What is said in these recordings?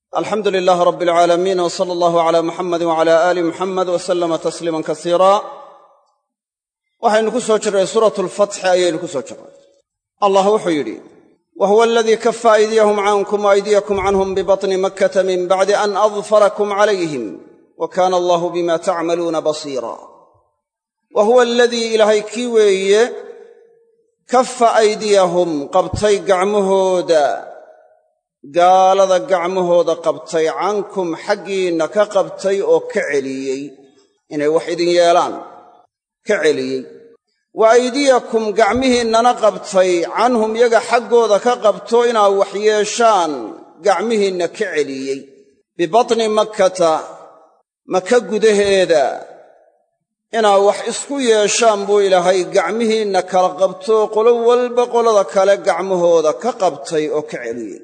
alxamdu lilaahi rabbi alcaalamiin w sala allahu calaa muxammadin wacalaa aali muxamed wa sallama tasliiman kasiira waxaynu ku soo jirray suuratu alfatxi ayaynu ku soo jirray allah wuxuu yidhi wa huwa aladii kafa aydiyahum cankum wa aydiyakum canhum bibatni makkata min bacdi an adfarakum calayhim wa kaana allahu bima tacmaluuna basiira wa huwa aladii ilaahay kii weeye kafa aydiyahum qabtay gacmahooda gaalada gacmahooda qabtay cankum xaggiinna ka qabtay oo ka celiyey inay wax idin yeelaan ka celiyey wa aydiyakum gacmihiinnana qabtay canhum yaga xaggooda ka qabto inaa wax yeeshaan gacmihiinna ka celiyey bibatni makkata maka gudaheeda inaa wax isku yeeshaan buu ilaahay gacmihiinna kala qabto qolo walba qolada kale gacmahooda ka qabtay oo ka celiyey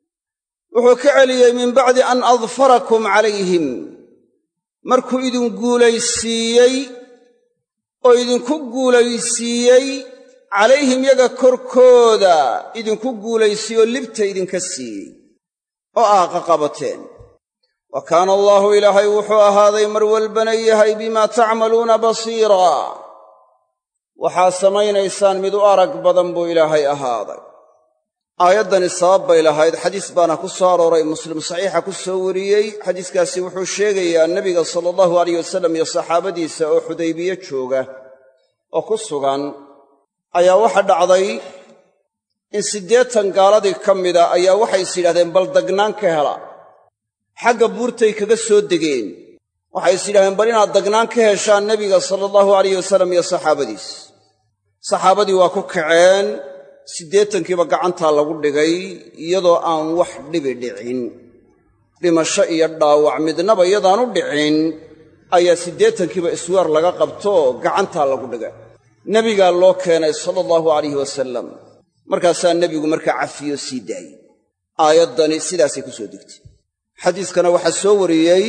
wuxuu ka celiyey min bacdi an adfarakum calayhim markuu idin guulaysiiyey oo idinku guulaysiiyey calayhim yaga korkooda idinku guulaysiiyoo libta idinka siiyey oo aaqa qabateen wa kaana allaahu ilaahay wuxuu ahaaday mar walbana yahay bimaa tacmaluuna basiiraa waxaa samaynaysaan mid u arag badan buu ilaahay ahaaday aayaddani sabab bay lahayd xadiis baana ku soo arooray muslim saxiixa ku soo wariyey xadiiskaasi wuxuu sheegayaa nebiga sala allahu alayh wasallam iyo saxaabadiisa oo xudaybiye jooga oo ku sugan ayaa waxa dhacday in 80 gaaladii ka mida ayaa waxay is yidhahdeen bal dagnaan ka hela xagga buurtay kaga soo degeen waxay is yidhahdeen bal inaad dagnaan ka heshaan nebiga sala allahu alayh wasallam iyo saxaabadiis saxaabadii waa ku kaceen 80kiiba gacantaa lagu dhigay iyadoo aan wax dhibi dhicin dhimasho iyo dhaawac midnaba iyadaanu dhicin ayaa 80kiiba isweer laga qabto gacantaa lagu dhigay nebigaa loo keenay sala allahu alayhi wasallam markaasaa nebigu markaa cafiyo sii daayey aayaddani sidaasay ku soo degtay xadiiskana waxaa soo wariyey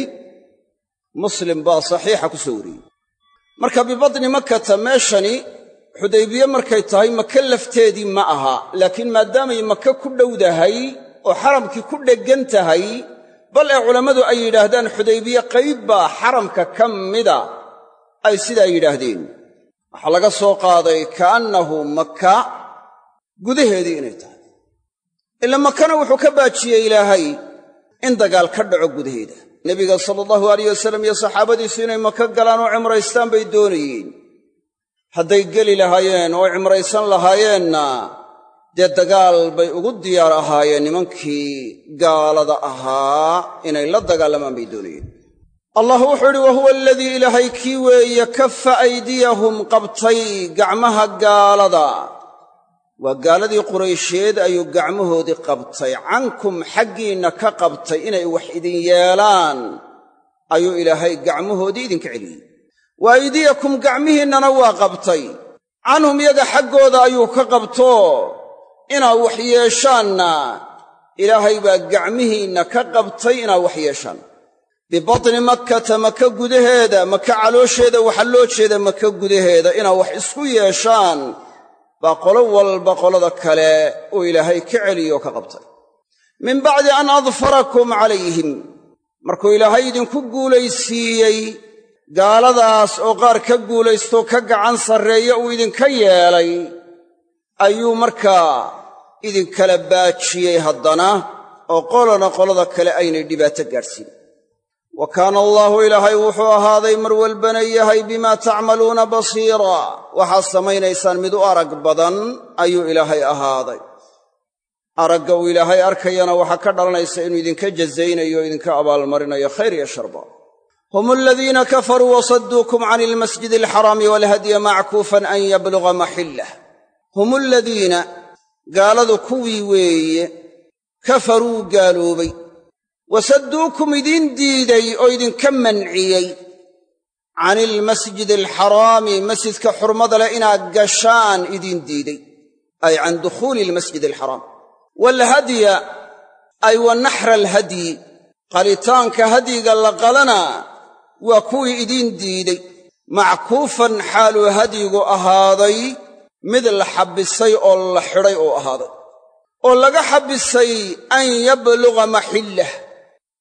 muslim baa saxiixa ku soo wariyey marka bibatni makkata meeshani xudaybiye markay tahay maka lafteedii ma aha laakiin maadaamay maka ku dhowdahay oo xaramkii ku dheggan tahay bal ee culammadu ay yidhaahdaan xudaybiye qayb baa xaramka ka mida ay sidaa yidhaahdeen waxaa laga soo qaaday ka'annahu maka gudaheedii inay tahay ila makana wuxuu ka baajiyey ilaahay in dagaal ka dhaco gudaheeda nebiga sala allahu alayh wasallam iyo saxaabadiisu inay maka galaan oo cimraystaan bay doonayeen hadday geli lahaayeen oo cimraysan lahaayeenna dee dagaal bay ugu diyaar ahaayeen nimankii gaalada ahaa inay la dagaalamaan bay doonayeen allah wuxuu idhi wa huwa aladii ilaahay kii weeye kafa aydiyahum qabtay gacmaha gaalada waa gaaladii quraysheed ayuu gacmahoodii qabtay cankum xaggiinna ka qabtay inay wax idin yeelaan ayuu ilaahay gacmahoodii idinka celiyey wa aydiyakum gacmihiinnana waa qabtay canhum yaga xaggooda ayuu ka qabto inaa wax yeeshaanna ilaahay baa gacmihiinna ka qabtay inaa wax yeeshaan bibatni makkata maka gudaheeda maka caloosheeda waxaa loo jeeda maka gudaheeda inaa wax isku yeeshaan baa qolo walba qolada kale uu ilaahay ka celiyo ka qabtay min bacdi an adfarakum calayhim markuu ilaahay idinku guulaysiiyey gaaladaas oo qaar ka guulaystoo ka gacan sarreeya uu idinka yeelay ayuu markaa idinkala baajiyey haddana oo qolana qolada kale aynay dhibaato gaadhsiin wa kaana allaahu ilaahay wuxuu ahaaday mar walbana yahay bimaa tacmaluuna basiira waxaad samaynaysaan mid u arag badan ayuu ilaahay ahaaday aragga uu ilaahay arkayana waxaa ka dhalanaysa inuu idinka jazaynayo o idinka abaalmarinayo khayr iyo sharba hum aladiina kafaruu wasadduukum cani almasjidi alxaraami walhadya mackuufan an yabluga maxillah hum aladiina gaaladu kuwii weeye kafaruu gaaloobay wasadduukum idiin diiday oo idinka manciyey cani almasjidi alxaraami masjidka xurmada leh inaad gashaan idiin diiday ay can dukhuuli almasjidi alxaraam waalhadya ay wa naxra alhadyi qalitaanka hadyiga la qalana waa kuwii idiin diiday mackuufan xaaluu hadyigu ahaaday mid la xabbisay oo la xidhay oo ahaaday oo laga xabbisay an yabluga maxillah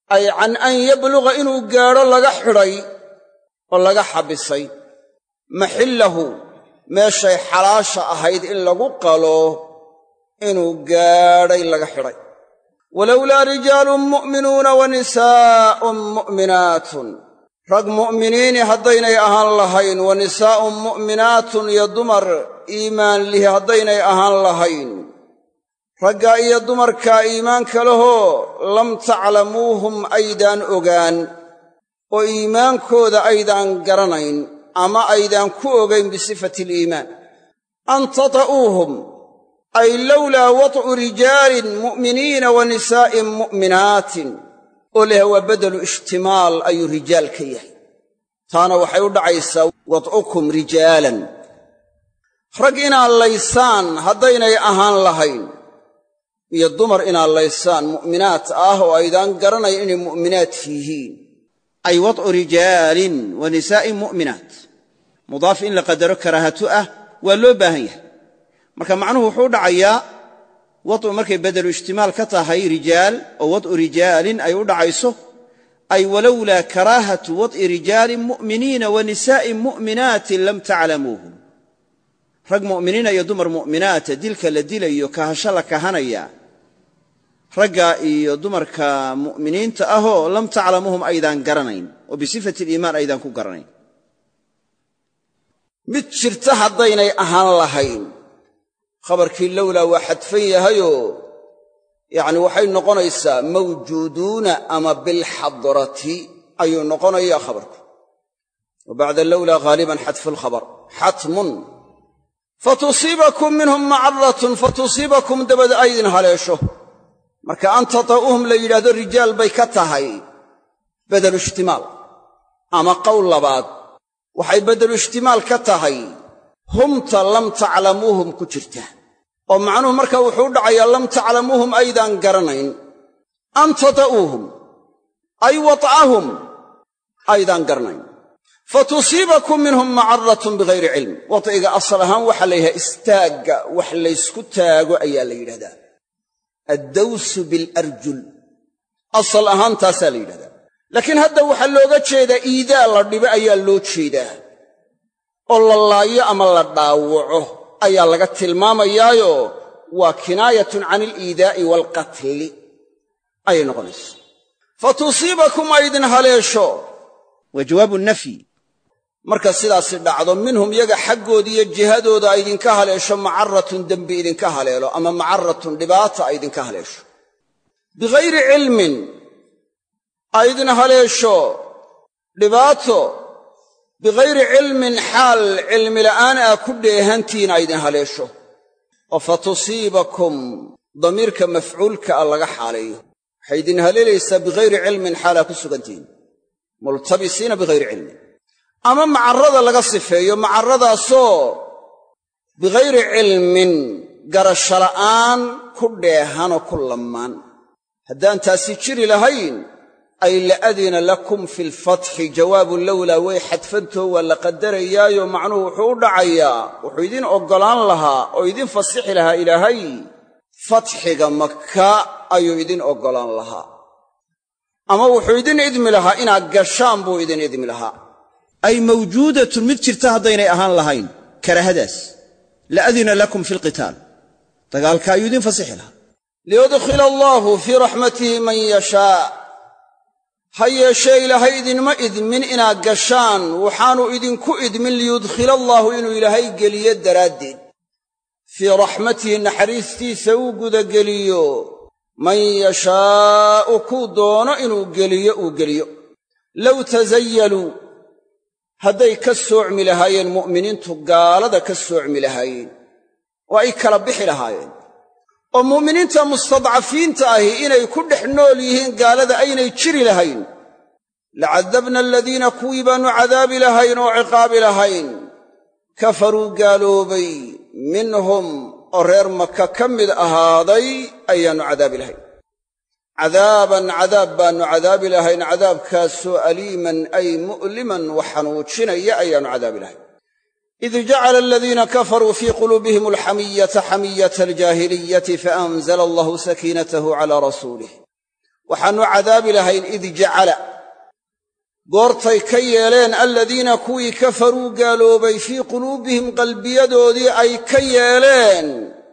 ay can an yabluga inuu gaadho laga xidhay oo laga xabisay maxillahu meeshay xalaasha ahayd in lagu qalo inuu gaadhay laga xidhay walowlaa rijaalun mu'minuuna wa nisaa'un mu'minaatun rag mu'miniini haddaynay ahaan lahayn wa nisaa'un mu'minaatun iyo dumar iimaan lihi haddaynay ahaan lahayn raggaa iyo dumarkaa iimaanka lahoo lam taclamuuhum aydaan ogaan oo iimaankooda aydaan garanayn ama aydaan ku ogayn bisifati aliimaan an tata'uuhum ay lowlaa wad'u rijaalin mu'miniina wa nisaa'in mu'minaatin oo leh waa bedelu ishtimaal ayuu rijaal ka yahay taana waxay u dhacaysaa wad'ukum rijaalan rag inaad laysaan haddaynay ahaan lahayn iyo dumar inaad laysaan mu'minaat ah oo aydaan garanayn inay mu'minaat yihiin ay wad'u rijaalin wa nisaa'in mu'minaat mudaaf in la qadaro karaahatu ah waa loo baahan yahay marka macnuhu wuxuu dhacayaa wad'u markay bedelu ishtimaal ka tahay rijaal oo wad'u rijaalin ay u dhacayso ay walowlaa karaahatu wad'i rijaalin mu'miniina wa nisaa'in mu'minaatin lam taclamuuhum rag mu'miniina iyo dumar mu'minaata dilka la dilayo kahasho la kahanaya ragga iyo dumarka mu'miniinta ahoo lam taclamuuhum aydaan garanayn oo bisifati aliimaan aydaan ku garanayn mid jirta haddaynay ahaan lahayn khabarkii lowlaa waa xadfan yahayoo yacni waxay noqonaysaa mawjuuduuna ama bilxadrati ayuu noqonayaa khabarku wa bacda lowlaa ghaaliban xadfu lkhabar xatmun fatusiibakum minhum macaratun fatusiibakum dabad aydin haleesho marka an tata'uuhum la yidhaahdo rijaal bay ka tahay bedelu ishtimaal ama qowl labaad waxay bedelu ishtimaal ka tahay humta lam taclamuuhum ku jirta oo macnuhu markaa wuxuu u dhacayaa lam taclamuuhum aydaan garanayn an tata'uuhum ay wat'ahum aydaan garanayn fatusiibakum minhum macaratun bigayri cilm wad'iga asal ahaan waxaa la yidhahdaa istaagga wax laysku taago ayaa la yidhahdaa addawsu bilarjul asal ahaan taasaa la yidhahdaa laakiin hadda waxaa looga jeedaa iidaa la dhibo ayaa loo jeedaa oo la laayo ama la dhaawaco ayaa laga tilmaamayaayo waa kinaayatun can aliidaa'i waalqatli ayay noqonaysa fatusiibakum aydin haleesho waa jawaabu nafyi marka sidaasi dhacdo minhum yaga xaggooda iyo jihadooda aydinka haleesho macaratun dembi idinka haleelo ama macaratun dhibaata aydinka haleesho bigayri cilmin aydin haleesho dhibaato bigayri cilmin xaal cilmi la'aan aa ku dheehantihiin aydin haleesho oo fatusiibakum damiirka mafcuulka ah laga xaaleeyo waxay idin haleelaysaa bigayri cilmin xaal aa ku sugantihiin multabisiina bigayri cilmin ama macarrada laga sifeeyo macarradaasoo bigayri cilmin garasho la'aan ku dheehanoo ku lammaan haddaan taasi jiri lahayn ay la'adina lakum fi lfatxi jawaabu lowlaa way xadfantoo waa la qadarayaayo macnuhu wuxuu u dhacayaa wuxuu idin oggolaan lahaa oo idin fasixi lahaa ilaahay fatxiga maka ayuu idin oggolaan lahaa ama wuxuu idin idmi lahaa inaad gashaan buu idin idmi lahaa ay mawjuudatun mid jirta haddaynay ahaan lahayn karaahadaas la'adina lakum fi lqitaal dagaalka ayuu idin fasixi lahaa liyudkhila allaahu fii raxmatihi man yashaa ha yeeshee ilaahay idinma idmin inaad gashaan waxaannu idinku idmin liyudkhila allaahu inuu ilaahay geliyo daraaddeed fii raxmatihi naxariistiisa uu gudageliyo man yashaa'u kuu doono inuu geliyo uu geliyo low tasayaluu hadday ka soocmi lahaayeen mu'miniintu gaalada ka soocmi lahaayeen oo ay kala bixi lahaayeen oo mu'miniinta mustadcafiinta ahi inay ku dhex nool yihiin gaalada aynay jiri lahayn lacadabna aladiina kuwii baannu cadaabi lahayn oo ciqaabi lahayn kafaruu gaaloobay minhum oo reer maka ka mid ahaaday ayaannu cadaabi lahayn cadaaban cadaab baannu cadaabi lahayn cadaabkaasoo aliiman ay mu'liman wax xanuujinaya ayaannu cadaabi lahayn id jacala aladiina kafaruu fii quluubihim alxamiyata xamiyata aljaahiliyati faanzala allahu sakiinatahu calaa rasuulih waxaannu cadaabi lahayn id jacala goortay ka yeeleen aladiina kuwii kafaruu gaaloobay fii quluubihim qalbiyadoodii ay ka yeeleen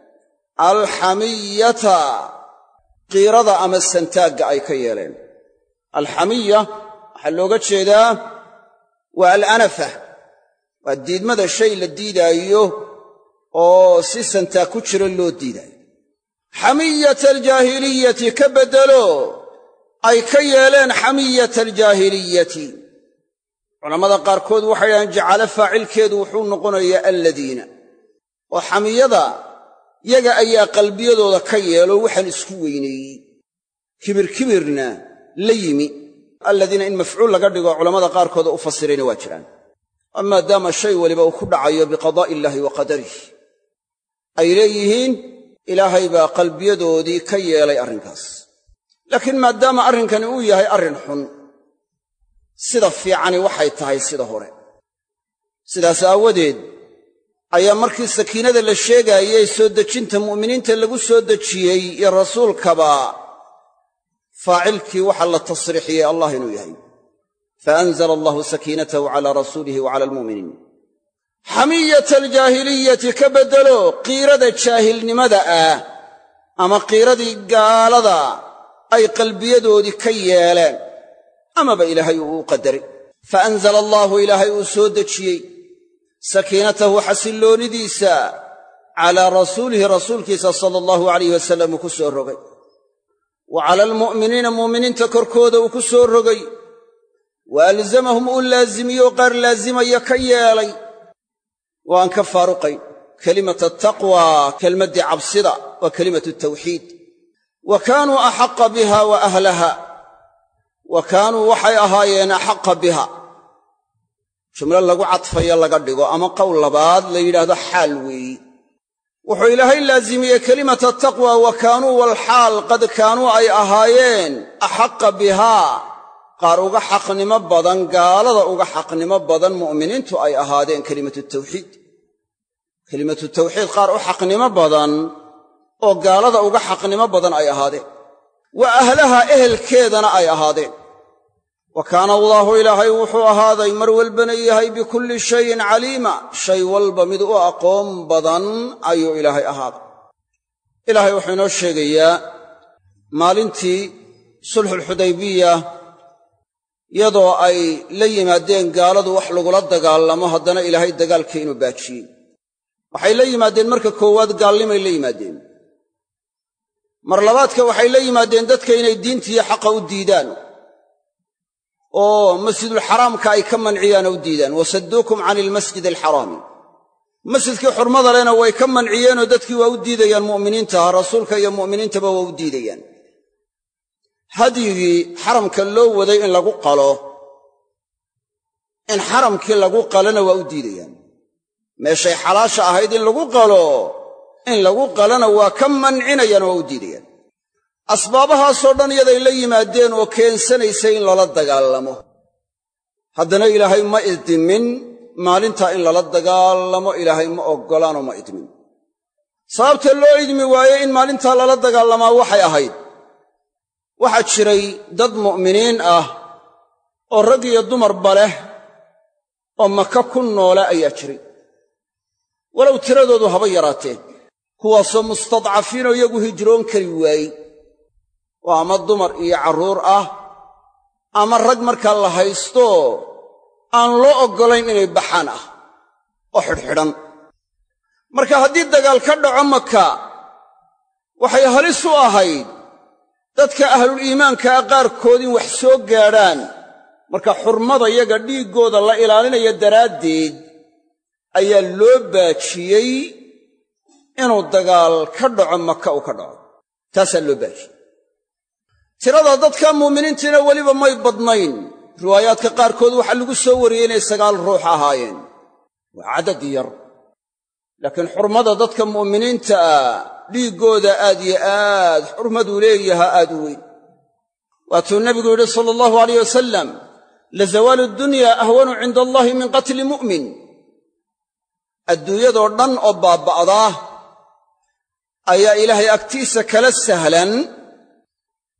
alxamiyata qiirada ama santaagga ay ka yeeleen. alxamiya waxaa looga jeedaa waa alanafa, waa diidmada shay la diidaayo oo si santaag ku jira loo diidaayo. xamiyata aljaahiliyati ka beddelo ay ka yeeleen xamiyata aljaahiliyati. culammada qaarkood waxay dhahaan jacalo faacilkeedu wuxuu noqonayaa alladiina, oo xamiyada yaga ayaa qalbiyadooda ka yeelo waxaan isku weyneeyey, kibirkibirna la yimi. alladiina in mafcuul laga dhigo culammada qaarkooda u fasirayna waa jiraan. maadaama shay waliba uu ku dhacayo biqadaa'i illaahi wa qadarih, ay leeyihiin ilaahay baa qalbiyadoodii ka yeelay arrinkaas. laakiin maadaama arrinkani uu yahay arrin xun, sida fiicani waxay tahay sida hore. sidaas aawadeed ayaa markii sakiinada la sheegaayey soo dejinta mu'miniinta lagu soo dejiyey iyo rasuulkaba faacilkii waxaa la tasriixiyey allah inuu yahay. faanzala allahu sakiinatahu calaa rasuulihi wa cala almu'miniin. xamiyata aljaahiliyati ka beddelo qiirada jaahilnimada ah ama qiiradii gaalada ay qalbiyadoodii ka yeeleen amaba ilaahay uu u qadaray. faanzala allaahu ilaahay uu soo dejiyey sakiinatahu xasilloonidiisa calaa rasuulihi rasuulkiisa sala allahu alayh wasallam uu ku soo rogay, wa cala almu'miniina mu'miniinta korkooda uu ku soo rogay, wa alzamahum uu laazimiyoo qaar laazimaya ka yeelay oo aan ka faaruqayn. kelimata taqwaa kelmaddii cabsida waa kelimatu tawxiid. wa kaanuu axaqa biha wa ahlaha, wa kaanuu waxay ahaayeen axaqa biha. jumlo lagu cadfayo laga dhigo ama qowl labaad la yidhaahdo xaal weeyi. wuxuu ilaahay laazimiyey kelimata taqwa wa kaanuu walxaal qad kaanuu ay ahaayeen axaqa bihaa, qaar uga xaqnimo badan, gaalada uga xaqnimo badan mu'miniintu ay ahaadeen kelimatu tawxiid. kelimatu tawxiid qaar u xaqnimo badan oo gaalada uga xaqnimo badan ay ahaadeen, wa ahlaha ehelkeedana ay ahaadeen. wa kaana allaahu ilaahay wuxuu ahaaday mar walbana yahay bikulli shayin caliima, shay walba mid u aqoon badan ayuu ilaahay ahaaday. ilaahay wuxuu inoo sheegayaa maalintii sulxulxudaybiya iyadoo ay la yimaadeen gaaladu wax lagula dagaalamo, haddana ilaahay dagaalkii inuu baajiyey. waxay la yimaadeen marka koowaad gaalnimay la yimaadeen. mar labaadka waxay la yimaadeen dadka inay diintiiyo xaqa u diidaan oo masjidulxaraamka ay ka manciyaan oo u diidaan. wasadduukum cani ilmasjidi alxaraami, masjidkii xurmada lehna way ka manciyeenoo dadkii waa u diidayaan mu'miniintaha, rasuulka iyo mu'miniintaba waa u diidayaan. hadyigii xaramka loo waday in lagu qalo, in xaramkii lagu qalona waa u diidayaan. meeshay xalaasha ahayd in lagu qalo, in lagu qalona waa ka mancinayaan oo waa u diidayaan. asbaabahaasoo dhan yaday la yimaadeen oo keensanaysay in lala dagaalamo. haddana ilaahay ma idmin maalintaa in lala dagaalamo, ilaahay ma oggolaanoo ma idmin. sababta loo idmi waaye in maalintaa lala dagaalamaa waxay ahayd, waxaa jiray dad mu'miniin ah oo rag iyo dumarba leh oo maka ku noola ayaa jiray, walow tiradoodu haba yaraatee, kuwaasoo mustadcafiinoo iyagu hijroon kari waayey, oo ama dumar iyo carruur ah ama rag markaa la haysto aan loo oggolayn inay baxaan ah oo xidhxidhan. marka haddii dagaal ka dhaco maka, waxay halis u ahayd dadka ahluliimaankaa qaarkood in wax soo gaadhaan. marka xurmada yaga dhiiggooda la ilaalinaya daraaddeed ayaa loo baajiyey inuu dagaal ka dhaco maka uu ka dhaco. taasaa loo baajiyey. tirada dadka mu'miniintiina weliba may badnayn. riwaayaadka qaarkood waxaa lagu soo wariyey inay 9 ruux ahaayeen. waa cadad yar, laakiin xurmada dadka mu'miniinta ah dhiiggooda aad iyo aad xurmaduu leeyahaa aad u weyn. waatuu nebigu yidhi sala allahu alayh wasalam, lazawaalu dunya ahwanu cinda allaahi min qatli mu'min. adduunyadoo dhan oo baabba'daa ayaa ilaahay agtiisa kala sahlan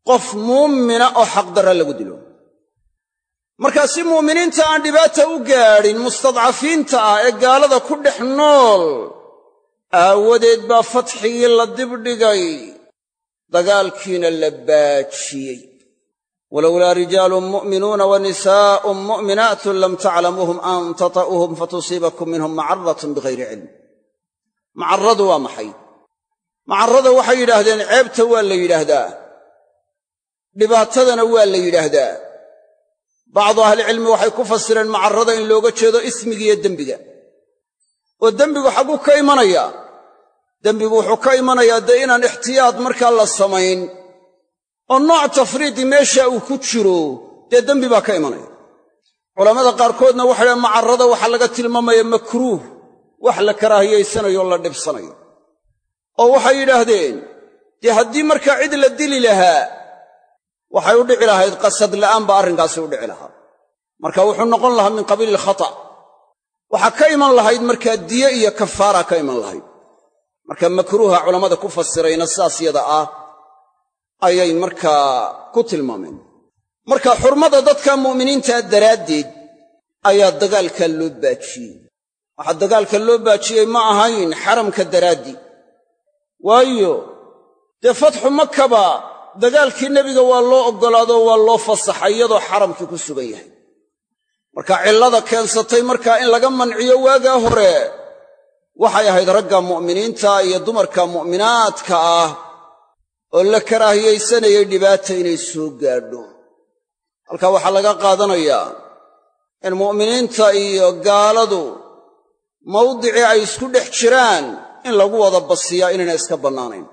qof muumina oo xaqdarra lagu dilo. markaa si mu'miniinta aan dhibaata u gaadhin mustadcafiinta ah ee gaalada ku dhex nool aawadeed baa fatxigii la dibdhigay, dagaalkiina la baajiyey. walowlaa rijaalun mu'minuuna wa nisaa'un mu'minaatun lam taclamuuhum an tata'uuhum fatusiibakum minhum macarratun bighayri cilm. macarradu waa maxay? macarrada waxay yidhaahdeen ceebta waa la yidhaahdaa, dhibaatadana waa la yidhaahdaa. bacdu ahlicilmi waxay ku fasireen macarrada in looga jeedo ismiga iyo dembiga. oo dembigu xagguu ka imanayaa? dembigu wuxuu ka imanayaa dee inaan ixtiyaad markaa la samayn oo nooc tafriidi meesha uu ku jiro, dee dembi baa ka imanaya. culammada qaarkoodna waxay dhahen macarrada waxaa laga tilmaamaya makruuh, wax la karaahiyaysanayo o la dhibsanayo. oo waxay yidhaahdeen dee haddii markaa cid la dili lahaa waxay u dhici lahayd qasad la'aan baa arrinkaasi u dhici lahaa, marka wuxuu noqon lahaa min qabiili alkhata'. waxaa ka iman lahayd markaa diye iyo kafaara ka iman lahayd. marka makruuha culammada ku fasirayna sidaas yada ah ayay markaa ku tilmaameen. marka xurmada dadka mu'miniintaa daraaddeed ayaa dagaalkaa loo baajiyey. waxaa dagaalka loo baajiyey ma ahayn xaramka daraaddii, waayo dee fatxu makaba dagaalkii nebiga waa loo oggolaadoo waa loo fasaxay iyadoo xaramkii ku sugan yahay. marka cillada keensatay markaa in laga manciyo waagaa hore waxay ahayd ragga mu'miniinta iyo dumarka mu'minaadka ah oo la karaahiyaysanayay dhibaata inay soo gaadho. halkaa waxaa laga qaadanayaa in mu'miniinta iyo gaaladu mawdicii ay isku dhex jiraan in lagu wada basiyaa inayna iska bannaanayn.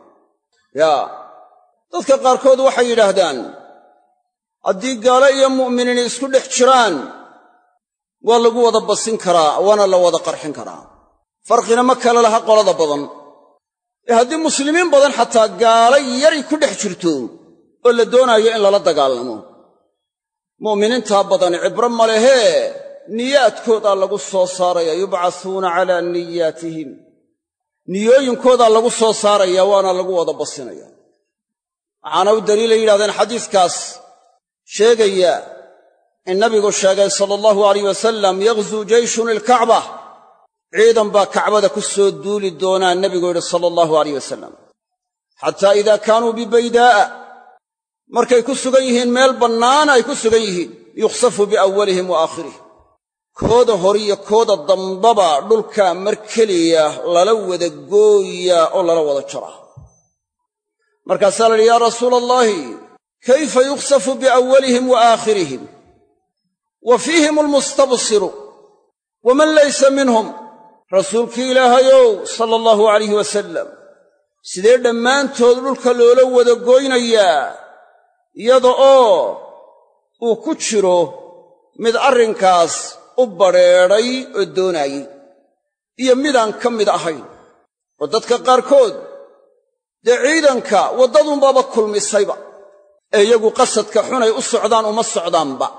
dadka qaarkood waxay yidhaahdaan haddii gaalo iyo mu'miniin isku dhex jiraan waa lagu wada basin karaa, waana la wada qarxin karaa. farqina ma kale laha qolada badan. haddii muslimiin badan xataa gaalo yari ku dhex jirto oo la doonaayo in lala dagaalamo, mu'miniintaa badan cibro ma lehee niyaadkoodaa lagu soo saaraya, yubcasuuna calaa niyaatihim. niyooyinkoodaa lagu soo saaraya waana lagu wada basinaya. waxaana u daliilay yidhahdeen xadiiskaas sheegaya in nabigu sheegay sala allahu alayh wasalam yaghzuu jayshun ilkacba, ciidan baa kacbada ku soo duuli doonaa nebigu yidhi sala allahu alayh wasalam, xataa idaa kaanuu bibaydaa'a, markay ku sugan yihiin meel bannaan ay ku sugan yihiin, yukhsafu biawwalihim wa aakhirihim, kooda horiyo kooda dambaba dhulka mar keliya lala wada gooyaa oo lala wada jaraa. markaasaa la yidhi yaa rasuula allaahi kayfa yukhsafu biawwalihim wa aakhirihim wa fiihim almustabsiru waman laysa minhum. rasuulkii ilaahayow sala allahu alayhi wasalam, sidee dhammaantood dhulka loola wada goynayaa iyada oo uu ku jiro mid arrinkaas u badrheedhay oo doonaayey iyo midaan ka mid ahayn. oo dadka qaarkood dee ciidanka waddadunbaaba kulmisayba, ee iyagu qasadka xunay u socdaan uma socdaanba.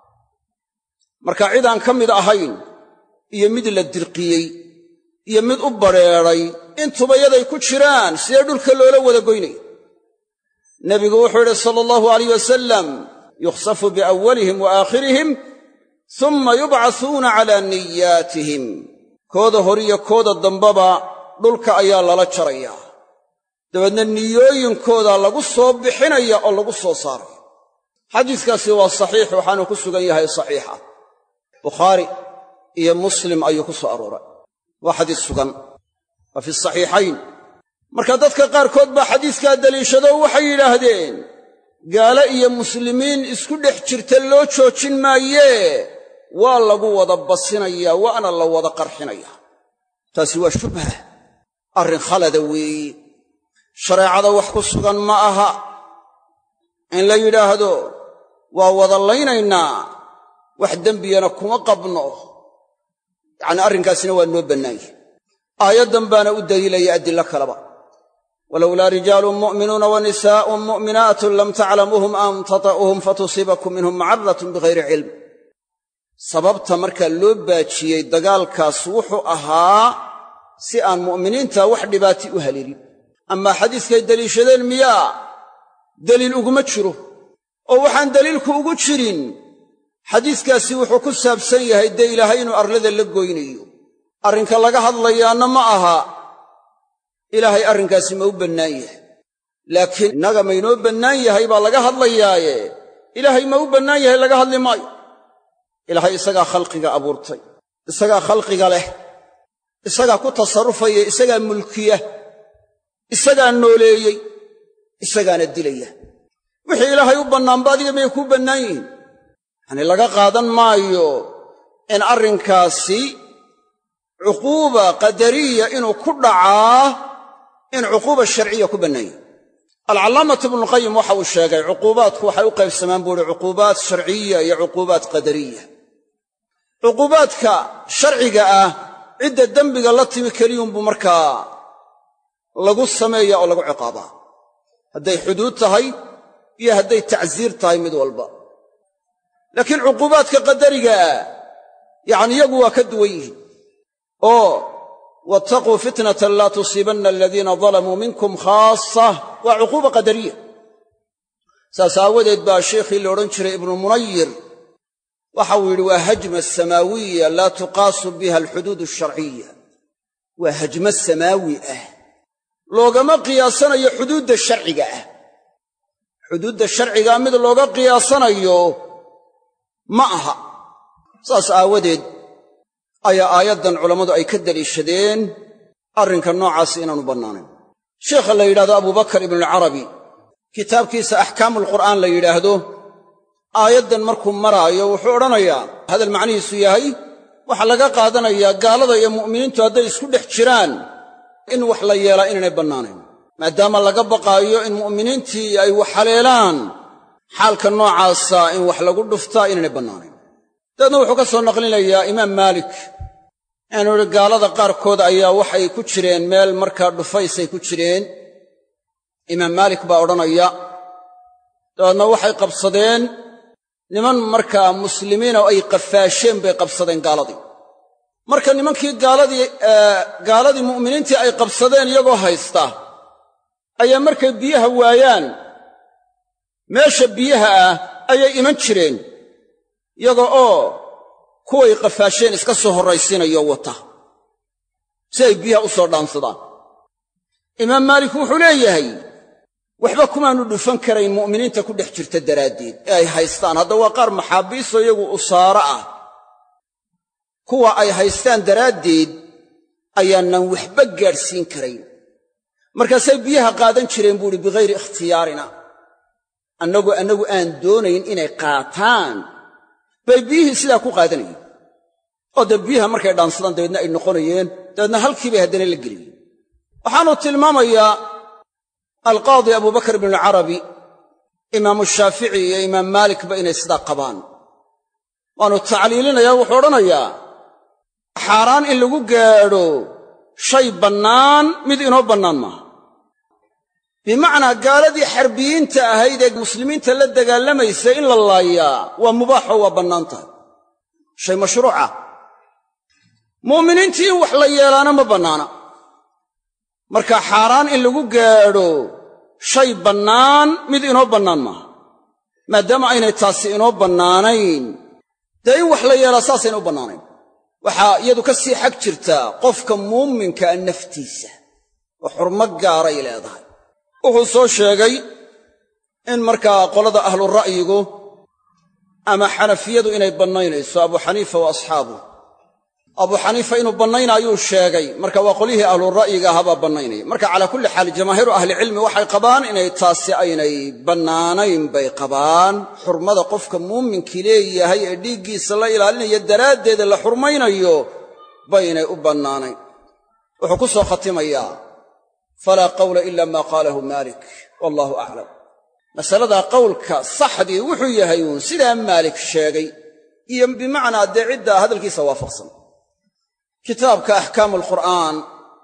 marka cidaan ka mid ahayn iyo mid la dirqiyey iyo mid u badrheedhay intuba yaday ku jiraan, sidee dhulka loola wada goynaya? nebigu wuxuu yidhi sala allahu alayh wasalam yukhsafu biawwalihim wa aakhirihim humma yubcasuuna calaa niyaatihim. kooda horiyo kooda dambaba dhulka ayaa lala jarayaa, dabeedna niyooyinkooda lagu soo bixinaya oo lagu soo saaraya. xadiiskaasi waa saxiix, waxaanu ku sugan yahay saxiixa bukhaari iyo muslim ayuu ku soo arooray. waa xadiis sugan, waa fi saxiixayn. marka dadka qaarkood baa xadiiskaa deliishado waxay yidhaahdeen gaalo iyo muslimiin isku dhex jirta loo joojin maayee waa lagu wada basinayaa, waana la wada qarxinayaa. taasi waa shubha, arrin khalada weeye. shareecada wax ku sugan ma aha in la yidhaahdo waa wada laynaynaa, wax dembiyana kuma qabno. arrinkaasina waa noo bannaanye. aayaddan baana u daliilaya adillo kaleba. walowlaa rijaalun mu'minuuna wa nisaa'un mu'minaatun lam taclamuuhum an tata'uuhum fatusiibakum minhum macarratun bighayri cilm. sababta markaa loo baajiyey dagaalkaas wuxuu ahaa si aan mu'miniinta wax dhibaati u haleelin. amaa xadiiskay deliishadeen miyaa daliil uguma jiro oo waxaan daliilku ugu jirin xadiiskaasi wuxuu ku saabsan yahay dee ilaahay inuu arlada la goynayo. arrinka laga hadlayaana ma aha ilaahay arrinkaasi ma u bannaan yahay, laakiin innaga maynoo bannaan yahay baa laga hadlayaaye ilaahay ma u bannaan yahay laga hadli maayo. ilaahay isagaa khalqiga abuurtay, isagaa khalqiga leh, isagaa ku tasarrufaya, isagaa mulkiya, isagaa nooleeyey, isagaana dilaya. wixii ilaahay u bannaanba adiga miyay kuu bannaan yihiin? yacnii laga qaadan maayo in arrinkaasi cuquuba qadariya inuu ku dhacaa in cuquuba sharciya ku bannaan yahay. alcallaamatu ibnuulqayim waxa uu sheegay cuquubaadku waxay u qaybsamaan buu uhi cuquubaat sharciya iyo cuquubaat qadariya. cuquubaadka sharciga ah cidda dembiga la timi keliyuunbuu markaa lagu sameeyaa oo lagu ciqaabaa, hadday xuduud tahay iyo hadday tacsiir tahay mid walba. laakiin cuquubaadka qadariga ah yacni iyagu waa ka duwan yihiin oo wattaquu fitnatan laa tusiibanna aladiina dalamuu minkum khaasa waa cuquuba qadariya. saas aawadeed baa sheikhii la odhan jiray ibnu munayir waxa uu yidhi waa hajma samaawiya laa tuqaasu biha alxuduud alsharciya. waa hajmo samaawi ah, loogama qiyaasanayo xuduudda sharciga ah. xuduudda sharcigaa mid looga qiyaasanayo ma aha. saas aawadeed ayaa aayaddan culammadu ay ka daliishadeen arrinka noocaasi inaanu bannaanayn. sheekha la yidhahdo abubakar ibnualcarabi kitaabkiisa axkaamulqur'aan la yidhaahdo aayaddan markuu maraayo wuxuu odhanayaa hadal macnihiisu yahay waxaa laga qaadanayaa gaalada iyo mu'miniintu hadday isku dhex jiraan in wax la yeelaa inaanay bannaanayn, maadaama laga baqaayo in mu'miniintii ay wax haleelaan xaalka noocaasa in wax lagu dhuftaa inaanay bannaanayn. dabeedna wuxuu ka soo naqlinayaa imaam maalik inuu idhi gaalada qaarkood ayaa waxay ku jireen meel markaa dhufaysay ku jireen. imaam maalik baa odhanaya dabeedna waxay qabsadeen niman markaa muslimiina oo ay qafaasheen bay qabsadeen gaaladii. marka nimankii gaaladii mu'miniintii ay qabsadeen iyagoo haysta ayaa markay biyaha waayaan meesha biyaha ah ayay iman jireen iyaga oo kuway qafaasheen iska soo horraysiinayoo wata si ay biyaha u soo dhaansadaan. imaam maalik wuxuu leeyahay waxba kumaanu dhufan karayn mu'miniinta ku dhex jirta daraaddeed ee ay haystaan. hadda waa qaar maxaabiisoo iyagu usaaro ah, kuwa ay haystaan daraaddeed ayaanan waxba gaadhsiin karayn. markaasay biyaha qaadan jireen buu idhi bikayri ikhtiyaarina, annagu aan doonayn inay qaataan bay biyihii sidaa ku qaadanayeen. oo dee biyaha markay dhaansadaan dabeedna ay noqonayeen, dabeedna halkii bay haddana la geliyeen. waxaanu tilmaamayaa alqaadi abubakar ibnualcarabi imaamu shaafici iyo imaam maalikba inay sidaa qabaan. waanu tacliilinayaa wuxuu odhanayaa xaaraan in lagu gaadho shay bannaan mid inoo bannaan maaha. bimacnaa gaaladii xarbiyiinta ahayd ee muslimiinta la dagaalamaysay in la laayaa waa mubaaxoo waa bannaan tahay, shay mashruuca. mu'miniintii in wax la yeelaana ma bannaana. marka xaaraan in lagu gaadho shay bannaan mid inoo bannaan maaha. maadaama aynay taasi inoo bannaanayn dee in wax la yeelaa saasayna u bannaanayn. waxaa iyadu ka sii xag jirtaa qofka muuminkaa naftiisa oo xurmo gaaray leedahay. wuxuu soo sheegay in markaa qolada ahlura'yigu ama xanafiyadu inay bannaynayso abu xaniifa wa asxaabuh. abu xaniifa inuu bannaynaayuu sheegay, marka waa qolyihii ahlura'yiga ahaabaa bannaynaya. marka calaa kulli xaal jamaahiiru ahlicilmi waxay qabaan inay taasi aynay bannaanayn bay qabaan. xurmada qofka muuminkii leeyahay ee dhiiggiisa la ilaalinaya daraaddeeda la xurmaynayo baynay u bannaanayn. wuxuu ku soo khatimayaa falaa qawla ila maa qaalahu maalik wallaahu aclam. masaladaa qowlka saxdii wuxuu yahay uun sidaa maalik sheegay iyo bimacnaa dee ciddaa hadalkiisa waafaqsan. kitaabka axkaamu alqur'aan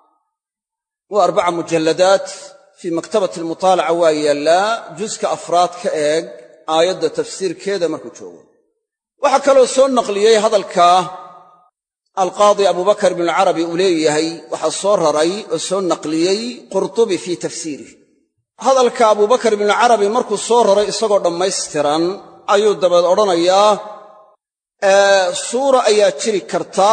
waa 4 mujalladaat fii maktabati almutaalaca waa yaallaa. juska 4 ka eeg aayadda tafsiirkeeda markuu joogo. waxaa kaloo soo naqliyey hadalka alqaadi abubakar ibnualcarabi uu leeyahay waxaa soo raray oo soo naqliyey qurtubi fii tafsiirih. hadalka abubakar ibnu carabi markuu soo raray isagoo dhammaystiran ayuu dabeed odhanayaa suura ayaa jiri karta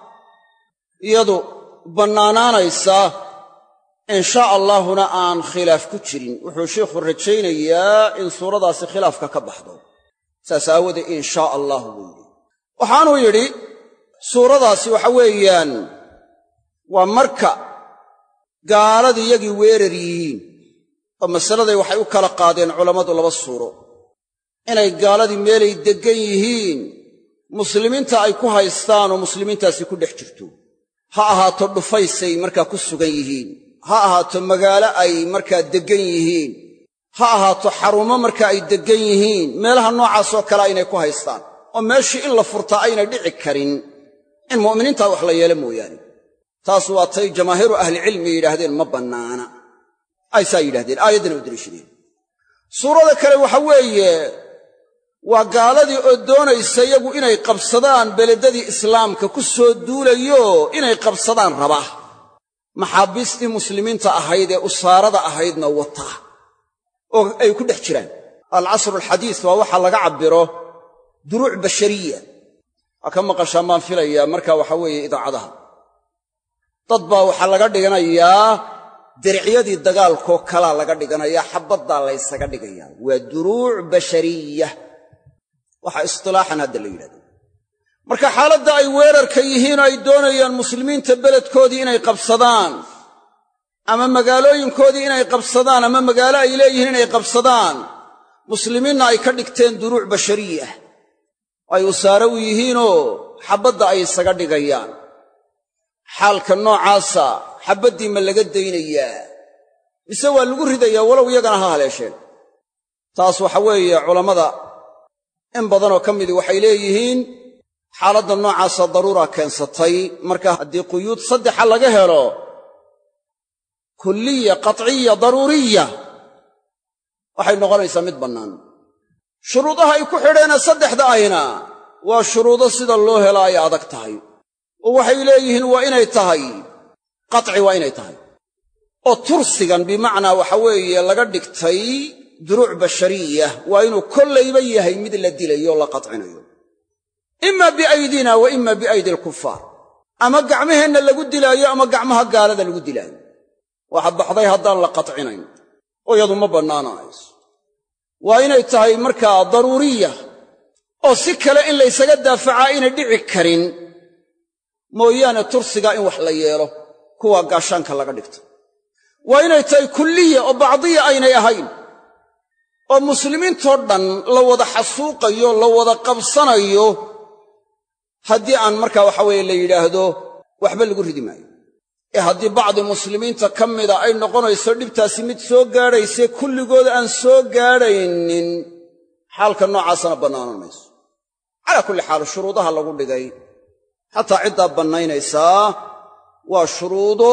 iyadu bannaanaanaysa inshaa allaahuna aan khilaaf ku jirin wuxuu sheikhu rajaynayaa in suuradaasi khilaafka ka baxdo saas aawoodee inshaa allahu buu yidhi waxaanuu yidhi suuradaasi waxa weeyaan waa marka gaaladii iyagii weerar yihiin oo masaladay waxay u kala qaadeen culammadu laba suuro inay gaaladii meelay deggan yihiin muslimiinta ay ku haystaan oo muslimiintaasi ku dhex jirto ha ahaato dhufaysay markaa ku sugan yihiin ha ahaato magaalo ay markaa deggan yihiin ha ahaato xarumo markaa ay deggan yihiin meelaha noocaasoo kale inay ku haystaan oo meeshii in la furtaa aynay dhici karin in mu'miniintaa wax la yeelo mooyaane taas waa tay jamaahiiru ahlicilmi yidhaahdeen ma bannaana ay saa yidhahdeen aayaddana u deliishadeen suurada kale waxa weeye waa gaaladii oo doonaysa iyagu inay qabsadaan beledadii islaamka ku soo duulayo inay qabsadaan rabaa maxaabiistii muslimiinta ahayd ee usaarada ahaydna wata oo ay ku dhex jiraan alcasru alxadiis waa waxa laga cabbiro duruuc bashariya waa ka maqashaan baan filayaa marka waxa weeye idaacadaha dad baa waxaa laga dhiganayaa diricyadii dagaalkoo kalaa laga dhiganayaa xabaddaa laysaga dhigayaa waa duruuc bashariya waxa istilaaxan hadda la yidhahdo marka xaaladda ay weerarka yihiin oo ay doonayaan muslimiinta beledkoodii inay qabsadaan ama magaalooyinkoodii inay qabsadaan ama magaalo ay leeyihiin inay qabsadaan muslimiinna ay ka dhigteen duruuc bashariya ay usaare u yihiinoo xabadda ay isaga dhigayaan xaalka noocaasa xabaddii ma laga daynayaa mise waa lagu ridayaa walow iyagana ha haleesheen taas waxa weeye culammada in badanoo ka midii waxay leeyihiin xaaladda noocaasa daruura keensatay marka haddii quyuud saddexa laga helo kulliya qatciya daruuriya waxay noqonaysaa mid bannaan shuruudaha ay ku xidheena saddexda ahina waa shuruudo sida loo helo ay adag tahay oo waxay leeyihiin waa inay tahay qatci waa inay tahay oo tursigan bimacnaa waxa weeye laga dhigtay duruuc bashariya waa inuu kollayba yahay mid la dilayo o la qatcinayo imma biaydina wa imma biaydi alkufaar ama gacmaheenna lagu dilaayo ama gacmaha gaalada lagu dilaayo waxa baxday haddaan la qatcinayn oo iyadu ma bannaanayso waa inay tahay markaa daruuriya oo si kale in laysaga daafacaa inay dhici karin mooyaane tursiga in wax la yeelo kuwa gaashaanka laga dhigto waa inay tahay kulliya oo bacdiya aynay ahayn oo muslimiintoo dhan la wada xasuuqayo la wada qabsanayo haddii aan markaa waxa weeye la yidhaahdo waxba lagu ridi maayo ee haddii bacdi muslimiinta ka mida ay noqonayso dhibtaasi mid soo gaadhayse kulligooda aan soo gaadhaynin xaalka noocaasana bannaanan mayso calaa kulli xaal shuruudaha lagu dhigay xataa ciddaa bannaynaysaa waa shuruudo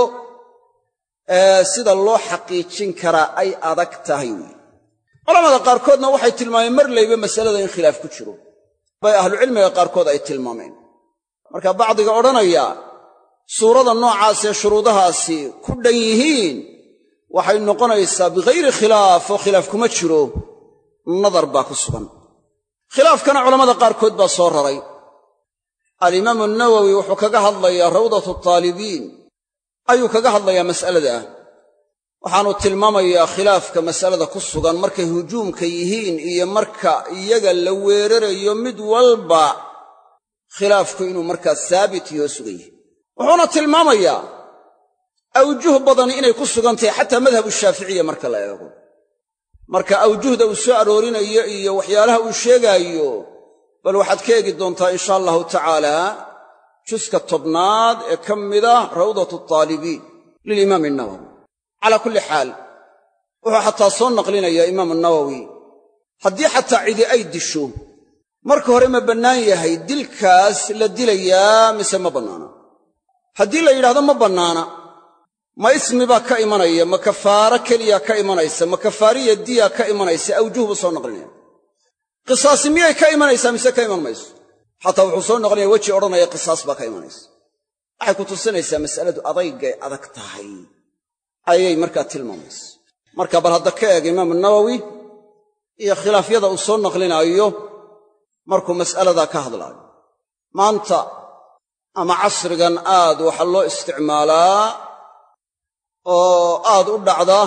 sida loo xaqiijin karaa ay adag tahay weyi culamada qaarkoodna waxay tilmaameen mar layba masalada in khilaaf ku jiro bay ahlucilmiga qaarkood ay tilmaameen marka bacdiga odhanaya suurada noocaasee shuruudahaasi ku dhan yihiin waxay noqonaysaa bighayri khilaaf oo khilaaf kuma jiro nadar baa ku sugan khilaafkana culammada qaarkood baa soo raray alimaamu nawowi wuxuu kaga hadlayaa rawdatu taalibiin ayuu kaga hadlayaa mas'alada waxaanuu tilmaamayaa khilaafka mas'alada ku sugan markay hujuumka yihiin iyo marka iyaga la weerarayo mid walba khilaafku inuu markaa saabit iyo sugan yahay wuxuuna tilmaamayaa awjuh badani inay ku sugan tahay xataa madhabu shaaficiya marka la eego marka awjuhda uu soo aroorinayo iyo waxyaalaha uu sheegaayo bal waxaad ka eegi doontaa insha allahu tacaala juska 10aad ee ka mida rawdatu taalibiin lilimaam annawowi calaa kulli xaal wuxuu xataa soo naqlinayaa imaamu nawowi haddii xataa cidi ay disho marka hore ma bannaan yahay dilkaas la dilayaa mise ma bannaana haddii la yidhahdo ma bannaana ma ismi baa ka imanaya ma kafaaro keliya ka imanaysa ma kafaariya diya ka imanaysa awjuh buu soo naqlinaya qisaasi miyay ka imanaysaa mise ka iman mayso xataa wuxuu soo noqlinaya weji odhanaya qisaas baa ka imanaysa waxay ku tusinaysaa mas'aladu adaygay adag tahay ayay markaa tilmaamaysa marka bal hadda ka eeg Imaam Nawawi iyo khilaafyada uu soo naqlinaayo markuu mas'alada ka hadlaayo maanta ama casrigan aad waxa loo isticmaalaa oo aad u dhacda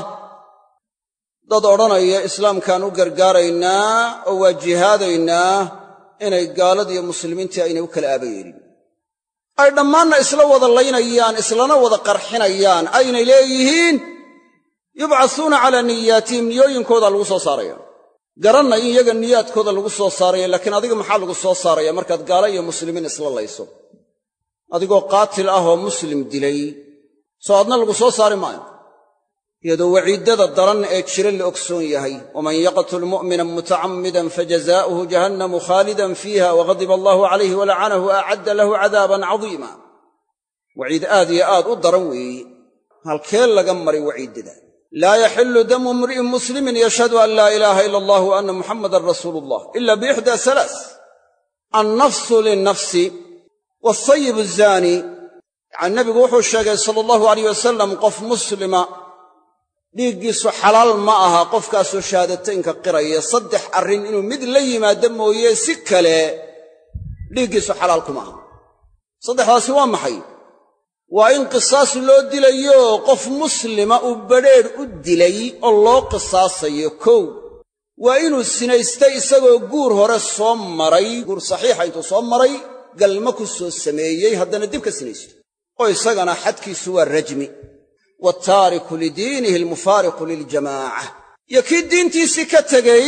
dad odhanaya islaamkaan u gargaaraynaa oo waa jihaadaynaa inay gaaladii iyo muslimiintii aynay u kala aabayeelin ay dhammaanna isla wada laynayaan islana wada qarxinayaan aynay leeyihiin yubcasuuna calaa niyaatihim niyooyinkooda lagu soo saaraya garanna in iyaga niyaadkooda lagu soo saaraya laakiin adiga maxaa lagu soo saaraya markaad gaalo iyo muslimiin isla layso adigoo qaatil ah oo muslim dilay soo adna lagu soo saari maayo iyadoo waciiddada daran ee jira la ogsoon yahay waman yaqtul mu'minan mutacammidan fajazaa'uhu jahannamu khaalidan fiiha waghadiba allahu calayhi walacanahu acadda lahu cadaaban cadiima waciid aad iyo aad u daran weeye halkee laga maray waciiddada laa yaxillu damu imri'in muslimin yashhadu an laa ilaaha ila allah wa anna muxammadan rasuulu llah ila biixdaa salaas annafsu linnafsi waasayib azaani yacani nebigu wuxuu sheegay sala allahu alayh wasalam qof muslima dhiiggiisu xalaal ma aha qofkaasoo shahaadataynka qiraya 3 arrin inuu mid la yimaado mooye si kale dhiiggiisu xalaal kuma aha 3daasi waa maxay waa in qisaas loo dilayo qof muslima uu badheedh u dilay oo loo qisaasayo kow waa inuu sinaystay isagoo guur hore soo maray guur saxiixa intuu soo maray galma ku soo sameeyey haddana dib ka sinaysto oo isagana xadkiisu waa rajmi waataariku lidiinihi almufaariqu liljamaaca iyo kii diintiisii ka tegey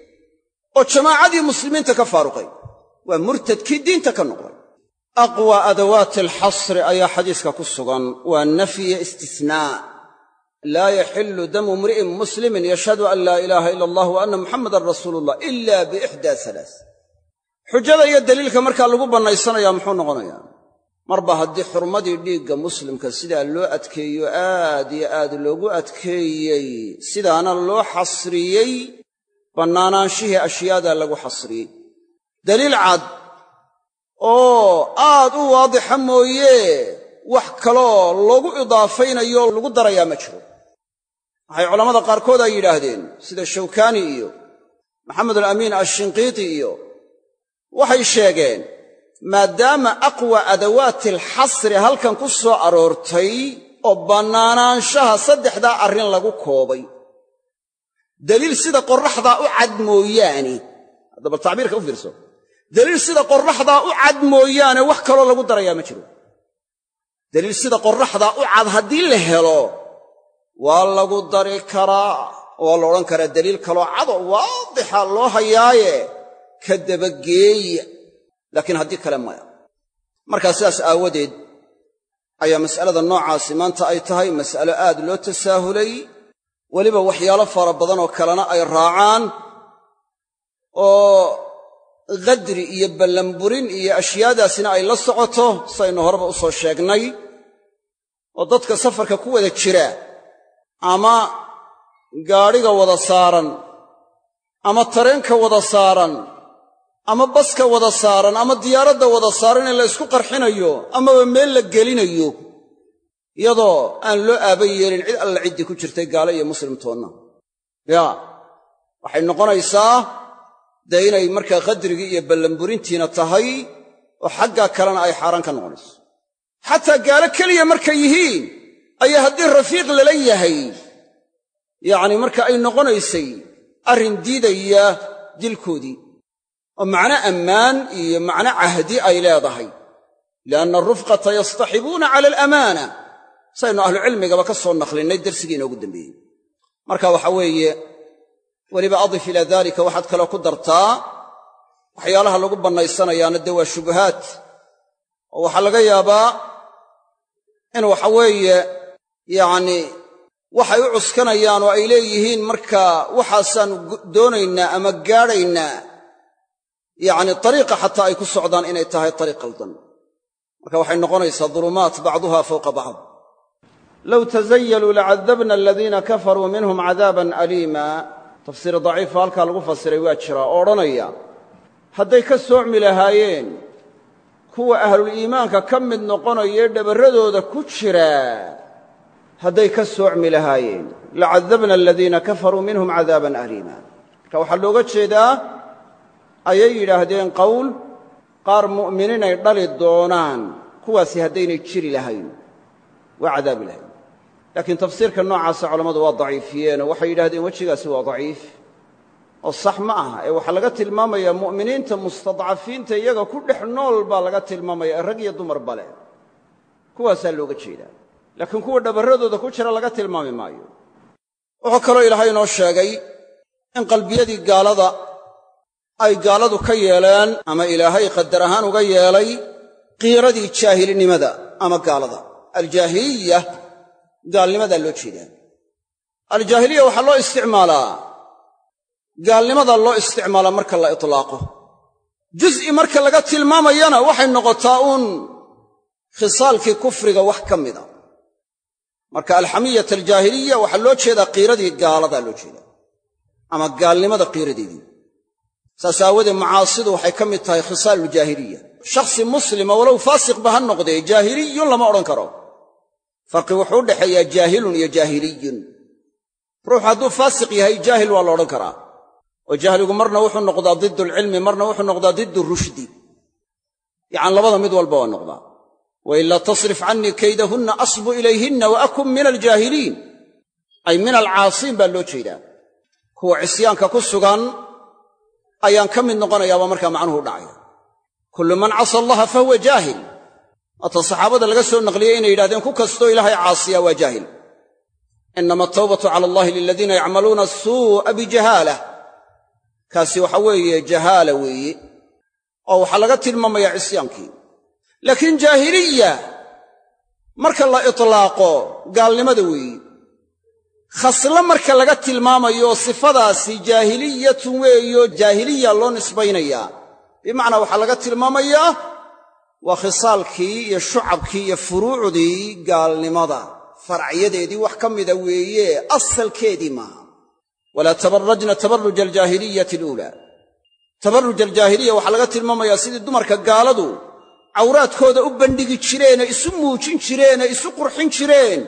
oo jamaacadii muslimiinta ka faaruqay waa murtadkii diinta ka noqday aqwa adawaati alxasri ayaa xadiiska ku sugan waa nafyi istisnaa laa yaxillu damu imri'in muslimin yashhadu an laa ilaaha ila allah wa anna muxammadan rasuulullah ila biixdaa alaas xujada iyo daliilka markaa lagu bannaysanayaa muxuu noqonayaa marba haddii xurmadii dhiigga muslimka sidaa loo adkeeyo aad iyo aad loogu adkeeyey sidaana loo xasriyey bannaanaanshihii ashyaadaa lagu xasriyey daliil cad oo aad u waadixa mooye wax kaloo loogu idaafaynayo lagu darayaa ma jiro waxay culammada qaarkood ay yidhaahdeen sida shawkaani iyo maxamed alamiin ashinqiiti iyo waxay sheegeen maadaama aqwa adawaati alxasri halkan ku soo aroortay oo bannaanaanshaha 3daa arrin lagu koobay daliil sida qorraxdaa u cad mooyaane haddaba tacbiirka u fiirso daliil sida qorraxdaa u cad mooyaane wax kaloo lagu darayaa ma jiro daliil sida qorraxdaa u cad haddii la helo waa lagu dari karaa waa la odhan karaa daliil kaloo cado waadixa loo hayaaye ka dabageeya laakiin haddii kale maya markaa sidaas aawadeed ayaa mas'alada noocaasi maanta ay tahay mas'alo aad loo tasaahulay weliba waxyaalo fara badan oo kalena ay raacaan oo qadri iyo ballanburin iyo ashyaadaasina ay la socoto saynu horeba u soo sheegnay oo dadka safarka ku wada jira ama gaadhiga wada saaran ama tareenka wada saaran ama baska wada saaran ama diyaaradda wada saaran in la isku qarxinayo amaba meel la gelinayo iyadoo aan loo aaba yeelin cid alla ciddii ku jirtay gaalo iyo muslimtoonna waxay noqonaysaa dee inay markaa qadrigii iyo ballanburintiina tahay oo xaggaa kalena ay xaaraan ka noqonayso xataa gaalo keliya markay yihiin ayaa haddii rafiiq lala yahay yacni marka ay noqonaysay arrin diidaya dilkoodii oo macno ammaan iyo macno cahdi ay leedahay lianna arufqata yastaxibuuna cala alamaana saynu ahlucilmigaba ka soo naqlinnay darsigii inoogu dambeeyey marka waxa weeye weliba adif ilaa daalika waxaad kaloo ku dartaa waxyaalaha lagu bannaysanayaana dee waa shubahaad oo waxaa laga yaabaa in waxa weeye yacni waxay u cuskanayaan oo ay leeyihiin markaa waxaasaan doonaynaa ama gaadhaynaa yacni ariiqa xataa ay ku socdaan inay tahay ariiq qaldan marka waxay noqonaysaa dulumaat bacduha fawqa bacd low tazayaluu lacadabna aladiina kafaruu minhum cadaaban aliima tafsiir daciifa halkaa lagu fasiray waa jiraa oo odhanaya hadday ka soocmi lahaayeen kuwa ahluliimaanka ka mid noqonayee dhabarradooda ku jira hadday ka soocmi lahaayeen lacadabna aladiina kafaruu minhum cadaaban aliima marka waxaa looga jeedaa ayay yidhaahdeen qowl qaar mu'miniin ay dhali doonaan kuwaasi haddaynay jiri lahayn waa cadaabi lahayn laakiin tafsiirka noocaasa culammadu waa daciifiyeenoo waxay yidhahdeen wejigaasi waa daciif oo sax ma aha ee waxaa laga tilmaamayaa mu'miniinta mustadcafiinta iyaga ku dhex nool baa laga tilmaamaya rag iyo dumarba leh kuwaasaa looga jeedaa laakiin kuwa dhabarradooda ku jira laga tilmaami maayo wuxuu kaloo ilaahay inoo sheegay in qalbiyadii gaalada ay gaaladu ka yeeleen ama ilaahay qadar ahaan uga yeelay qiiradii jaahilinimada ama gaalada aljaahiliya gaalnimadaa loo jeedaa aljaahiliya waxaa loo isticmaalaa gaalnimadaa loo isticmaalaa marka la itlaaqo juz'i marka laga tilmaamayana waxay noqotaa uun khisaalkii kufriga wax ka mida marka alxamiyata aljaahiliya waxaa loo jeedaa qiiradii gaaladaa loo jeedaa ama gaalnimada qiiradeedii saas aawadee macaasidu waxay ka mid tahay khisaaluljaahiliya shakhsi muslima walow faasiqba ha noqdee jaahiliyun lama odhan karo farqi wuxuu u dhexeeyaa jaahilun iyo jaahiliyun ruuxu hadduu faasiq yahay jaahil waa la odhan karaa oo jahligu marna wuxuu noqdaa diddu alcilmi marna wuxuu noqdaa diddu rushdi yacani labada mid walba waa noqdaa wailaa tasrif cannii kaydahunna asbu ilayhinna wa akun min aljaahiliin ay min alcaasiin baa loo jeedaa kuwa cisyaanka ku sugan ayaan ka mid noqonayaabaa markaa macnuhu dhacaya kullu man casa allaha fahuwa jaahil waata saxaabada laga soo naqliyey inay yidhahdeen ku kastoo ilaahay caasiya waa jaahil innama atawbatu cala allahi liladiina yacmaluuna asuu'a bijahaalah kaasi waxa weeye jahaala weeye oo waxaa laga tilmaamayaa cisyaankii laakiin jaahiliya marka la itlaaqo gaalnimada weeye khaslo marka laga tilmaamayo sifadaasi jaahiliyatun weeyo jaahiliya loo nisbaynayaa bimacnaa waxaa laga tilmaamayaa waa khisaalkii iyo shucabkii iyo furuucdii gaalnimada faracyadeedii wax ka mida weeye asalkeedii maaha walaa tabarrajna tabarruja aljaahiliyati aluulaa tabarruj aljaahiliya waxaa laga tilmaamayaa sidii dumarka gaaladu cawraadkooda u bandhigi jireenoo isu muujin jireenoo isu qurxin jireen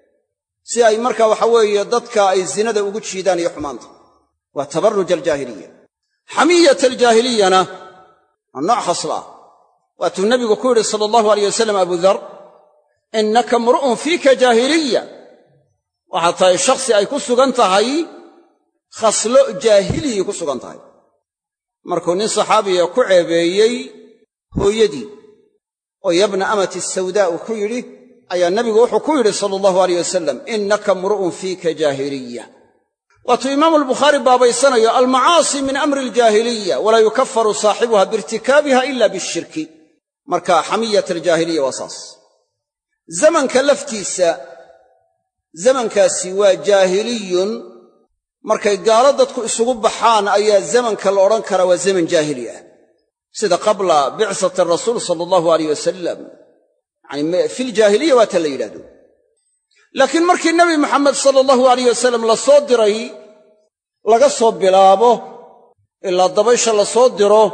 si ay markaa waxa weeye dadka ay zinada ugu jiidaan iyo xumaanta waa tabarruj aljaahiliya xamiyat aljaahiliyana waa nooc khasla waatuu nebigu ku yidhi sala allahu alayh wasalam abudar innaka mru'un fiika jaahiliya waxaad tahay shakhsi ay ku sugan tahay khaslo jaahiliyay ku sugan tahay markuu nin saxaabiya ku ceebeeyey hooyadii oo yabna amati sawdaa uu ku yidhi ayaa nebigu wuxuu ku yidhi sala allahu alayh wasalam innaka mru'un fiika jaahiliya waatuu imaamu albukhaari baabaysanayo almacaasi min amri aljaahiliya walaa yukafaru saaxibuha biirtikaabiha ila bishirki marka xamiyat aljaahiliya waa saas zamanka laftiisa zamankaasi waa jaahiliyun markay gaalo dadku isugu baxaan ayaa zamanka la odhan karaa waa zaman jaahili ah sida qabla bicsati rasuul sala allahu alayh wasalam yani filjaahiliya waata la yidhahdo laakiin markii nebi maxamed sala allahu alayh wasalam la soo diray laga soo bilaabo ilaa dabaysha la soo diro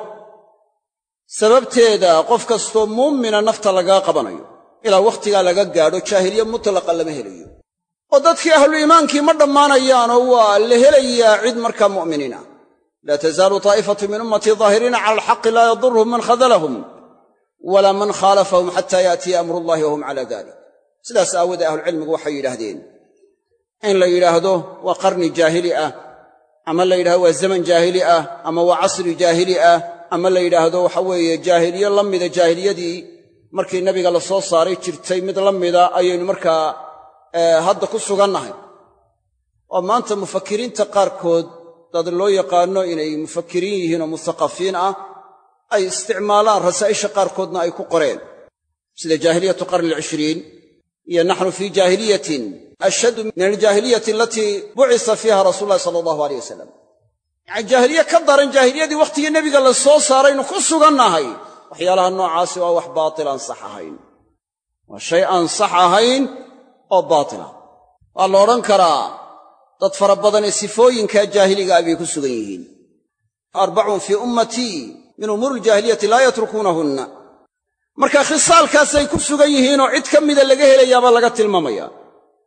sababteeda qof kastoo muumina nafta lagaa qabanayo ilaa wakhtigaa laga gaadho jaahiliye mutlaqa lama helayo oo dadkii ahlu iimaankii ma dhammaanayaanoo waa la helayaa cid markaa mu'miniina laa tazaalu taa'ifatu min ummatii daahiriina cala alxaqi laa yadurhum man khadalahum walaa man khaalafahum xataa yaatiya amrullahi wahum calaa dalik sidaas aawoodee ahlucilmigu waxay yidhaahdeen in la yidhaahdo waa qarni jaahili ah ama la yidhahdo waa zaman jaahili ah ama waa casri jaahili ah ama la yidhaahdo waxa weeye jaahiliye la mida jaahiliyadii markii nebiga la soo saaray jirtay mid la mida ayaynu markaa hadda ku sugannahay oo maanta mufakiriinta qaarkood dad loo yaqaanno inay mufakiriin yihiin oo muthaqafiin ah ay isticmaalaan rasaa'isha qaarkoodna ay ku qoreen sida jaahiliyatu qarni alcishriin iyo naxnu fii jaahiliyatin ashaddu min aljaahiliyati alatii bucisa fiiha rasuulu llahi sala allahu alayh wasalam yacani jaahiliye ka daran jaahiliyadii wakhtigii nebiga la soo saaraynu ku sugannahay waxyaalaha noocaasi waa wax baatil aan sax ahayn waa shay aan sax ahayn oo baatila waa la odhan karaa dad fara badanee sifooyinkaa jaahiligaa bay ku sugan yihiin arbacun fii ummatii min umuuri aljaahiliyati laa yatrukuunahunna marka khisaalkaasay ku sugan yihiinoo cid ka mida laga helayaabaa laga tilmaamaya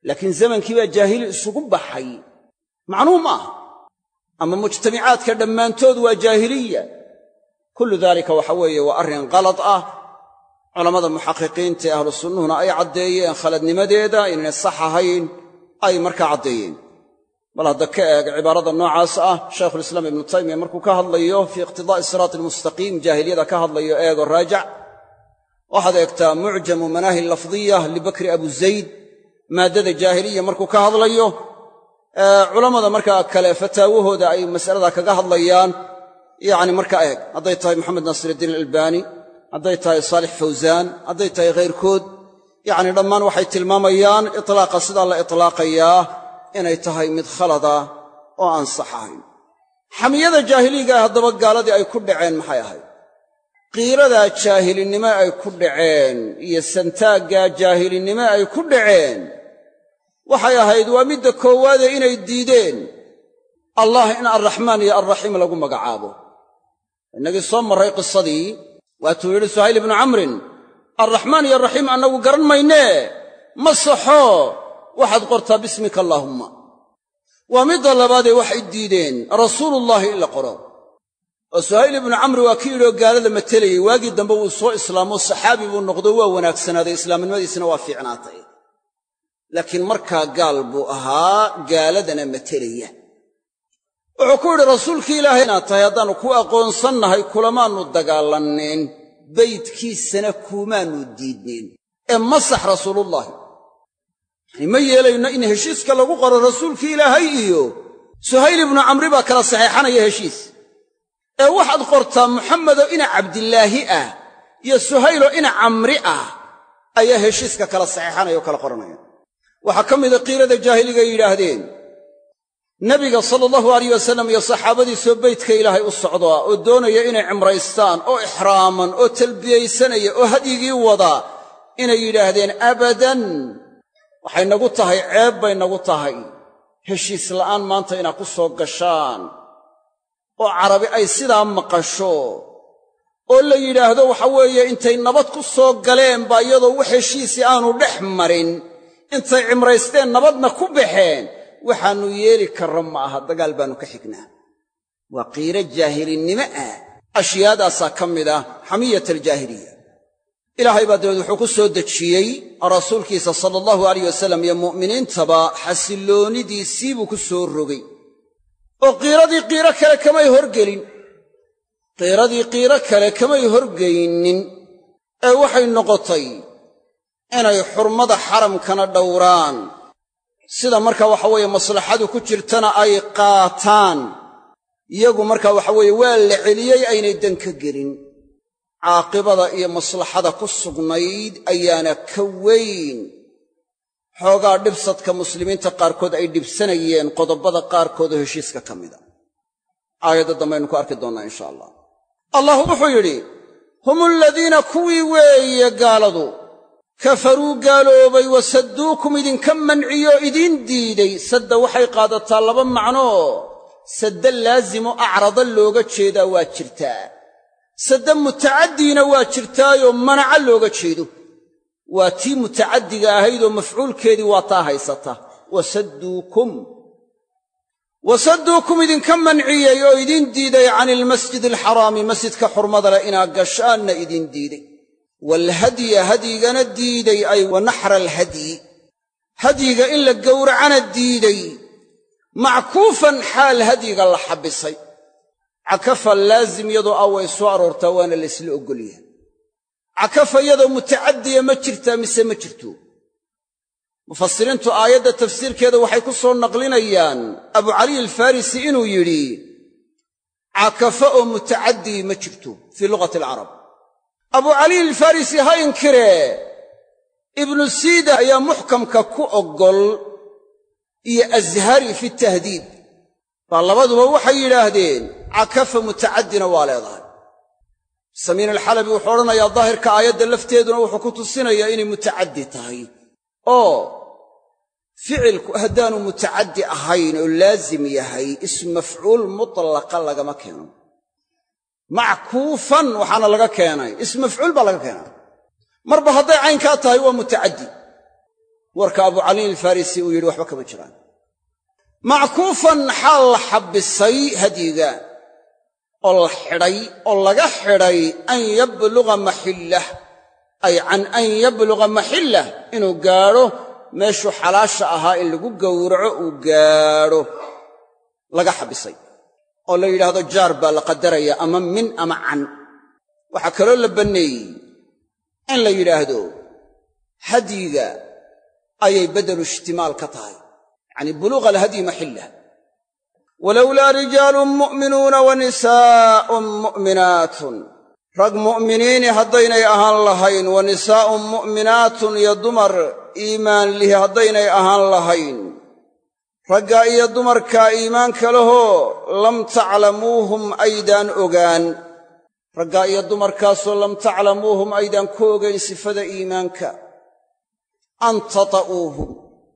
laakiin zamankii baa jaahili isugu baxay macnuu ma aha ama mujtamacaadka dhammaantood waa jaahiliya kullu daalika waxa weeye waa arrin qalad ah culammada muxaqiqiinta ee ahlu sunnuhuna ay caddeeyeen khaladnimadeeda inaynay sax ahayn ay markaa caddeeyeen bal hadda ka eeg cibaarada noocaas ah shaykhulislaam ibnu taymiya markuu ka hadlayo fii iqtidaa'i siraati almustaqiim jaahiliyada ka hadlayo eego raajac waxaad eegtaa mucjamu manaahi lafdiya libakri abu zayd maaddada jaahiliya markuu ka hadlayo culammada markaa kale fataawahooda ay mas'alada kaga hadlayaan yacni markaa eeg hadday tahay moxamed naasiriddiin alalbaani hadday tahay saalix fawsaan hadday tahay khayrkood yacni dhammaan waxay tilmaamayaan itlaaqa sidaa la itlaaqayaa inay tahay mid khalada oo aan sax ahayn xamiyada jaahiligaa haddaba gaaladii ay ku dhaceen maxay ahayd qiiradaa jaahilinimo ay ku dhaceen iyo santaaggaa jaahilinimo ay ku dhaceen waxay ahayd waa midda koowaade inay diideen allah in arraxmaan iyo alraxiim lagu magacaabo innagii soo marray qisadii waatuu yidhi suhayl ibnu camrin alraxmaan iyo alraxiim annagu garan maynee ma saxo waxaad qortaa bismika allaahumma waa midda labaadee waxay diideen rasuulullaahi in la qoro oo suhayl ibnu camri waa ki yidhi oo gaalada matelayey waagii dambe wuu soo islaamoo saxaabi buu noqdo waa wanaagsanaaday islaamnimadiisina waa fiicnaatay laakiin markaa gaal buu ahaa gaaladana matelaya wuxuu ku yidhi rasuulkii ilaahay inaad tahay haddaannu ku aqoonsannahay kulamaannu dagaalannayn baydkiisana kuumaannu diidnayn ee masax rasuulullaahi yani ma yeelayno in heshiiska lagu qoro rasuulkii ilaahay iyo suhayl ibnu camri baa kala saxeexanaya heshiis ee waxaad qortaa muxamedoo ina cabdilaahi ah iyo suhayloo ina camri ah ayaa heshiiska kala saxeexanaya oo kala qoranaya waxaa ka mida qiirada jaahiliga ay yidhaahdeen nebiga sala allahu alayh wasallam iyo saxaabadiisoo beydka ilaahay u socdaa oo doonaya inay cimraystaan oo ixraaman oo talbiyaysanaya oo hadyigii wadaa inay yidhaahdeen abadan waxay nagu tahay ceeb bay nagu tahay heshiis la'aan maanta inaad ku soo gashaan oo carabi ay sidaa maqasho oo la yidhaahdo waxa weeye intay nabad ku soo galeen baa iyadoo wax heshiisii aanu dhex marin intay cimraysteen nabadna ku baxeen waxaannu yeeli karra ma aha dagaal baannu ka xignaa waa qiiro jaahilinimo ah ashyaadaasaa ka mid ah xamiyat aljaahiliya ilaahay baa dabeed wuxuu ku soo dejiyey rasuulkiisa sala allahu alayh wasallam iyo mu'miniintaba xasilloonidiisii buu ku soo rogay oo qiiradii qiiro kale kamay horgaynin ee waxay noqotay inay xurmada xaramkana dhowraan sida markaa waxa weeye maslaxadu ku jirtana ay qaataan iyagu markaa waxa weeye waa la celiyey aynay dan ka gelin caaqibada iyo maslaxada ku sugnayd ayaana ka weyn xoogaa dhibsadka muslimiinta qaarkood ay dhibsanayeen qodobada qaarkood oo heshiiska ka mida aayadda dambaynu ku arki doonnaa insha allah allah wuxuu yidhi hum aladiina kuwii weeye gaaladu kafaruu gaaloobay wasadduukum idinka manciyoo idiin diiday sadda waxay qaadataa laba macnoo sadda laasimo acrada looga jeedaa waa jirtaa sadda mutacaddiina waa jirtaayoo manaca looga jeedo waa tii mutacaddiga ahaydoo mafcuulkeedii waa taa haysata wasadduukum idinka manciyey oo idiin diiday cani ilmasjidi alxaraami masjidka xurmada leh inaad gashaanna idiin diiday waalhadya hadyigana diiday ay wa naxra alhadyi hadyiga in la gowracana diiday mackuufan xaal hadyiga la xabbisay cakafa laazim iyadoo ah way soo aroortaa waana laysla oggolyahay cakafa iyadoo mutacaddiya ma jirtaa mise ma jirto mufasiriintu aayadda tafsiirkeeda waxay ku soo naqlinayaan abu caliy alfarisi inuu yidhi cakafa oo mutacaddi ma jirto fii lughati alcarab abu caliy alfarisi ha inkiree ibnu siida ayaa muxkamka ku oggol iyo ashari fi tahdiib baa labaduba waxay yidhaahdeen cakafa mutacaddina waa leedahay samiin alxalabi wuxuu odhanayaa daahirka aayadda lafteeduna wuxuu ku tusinayaa inay mutacaddi tahay oo ficilku haddaanu mutacaddi ahayn oo laazim yahay ism mafcuul mutlaqa lagama keeno mackuufan waxaana laga keenay ism mafcuul baa laga keenay marba hadday caynkaa tahay waa mutacaddi warka Abu Ali al-Farisi uu yidhi waxba kama jiraan. Mackuufan xaal la xabbisay hadyiga oo la xidhay oo laga xidhay an yabluga maxillah ay can an yabluga maxillah inuu gaadho meeshuu xalaasha ahaa in lagu gowraco uu gaadho laga xabbisay oo la yidhaahdo jaar baa la qadaraya ama min ama can. waxaa kaloo la banneeyey in la yidhaahdo hadyiga ayay bedelu ishtimaal ka tahay yacni buluuqa alhadyi maxillah. walowlaa rijaalun mu'minuuna wa nisaa'un mu'minaatun rag mu'miniini haddaynay ahaan lahayn wa nisaa'un mu'minaatun iyo dumar iimaan lihi haddaynay ahaan lahayn raggaa iyo dumarkaa iimaanka lahoo lam taclamuuhum aydaan ogaan raggaa iyo dumarkaasoo lam taclamuuhum aydaan ku ogayn sifada iimaanka an tata'uuhum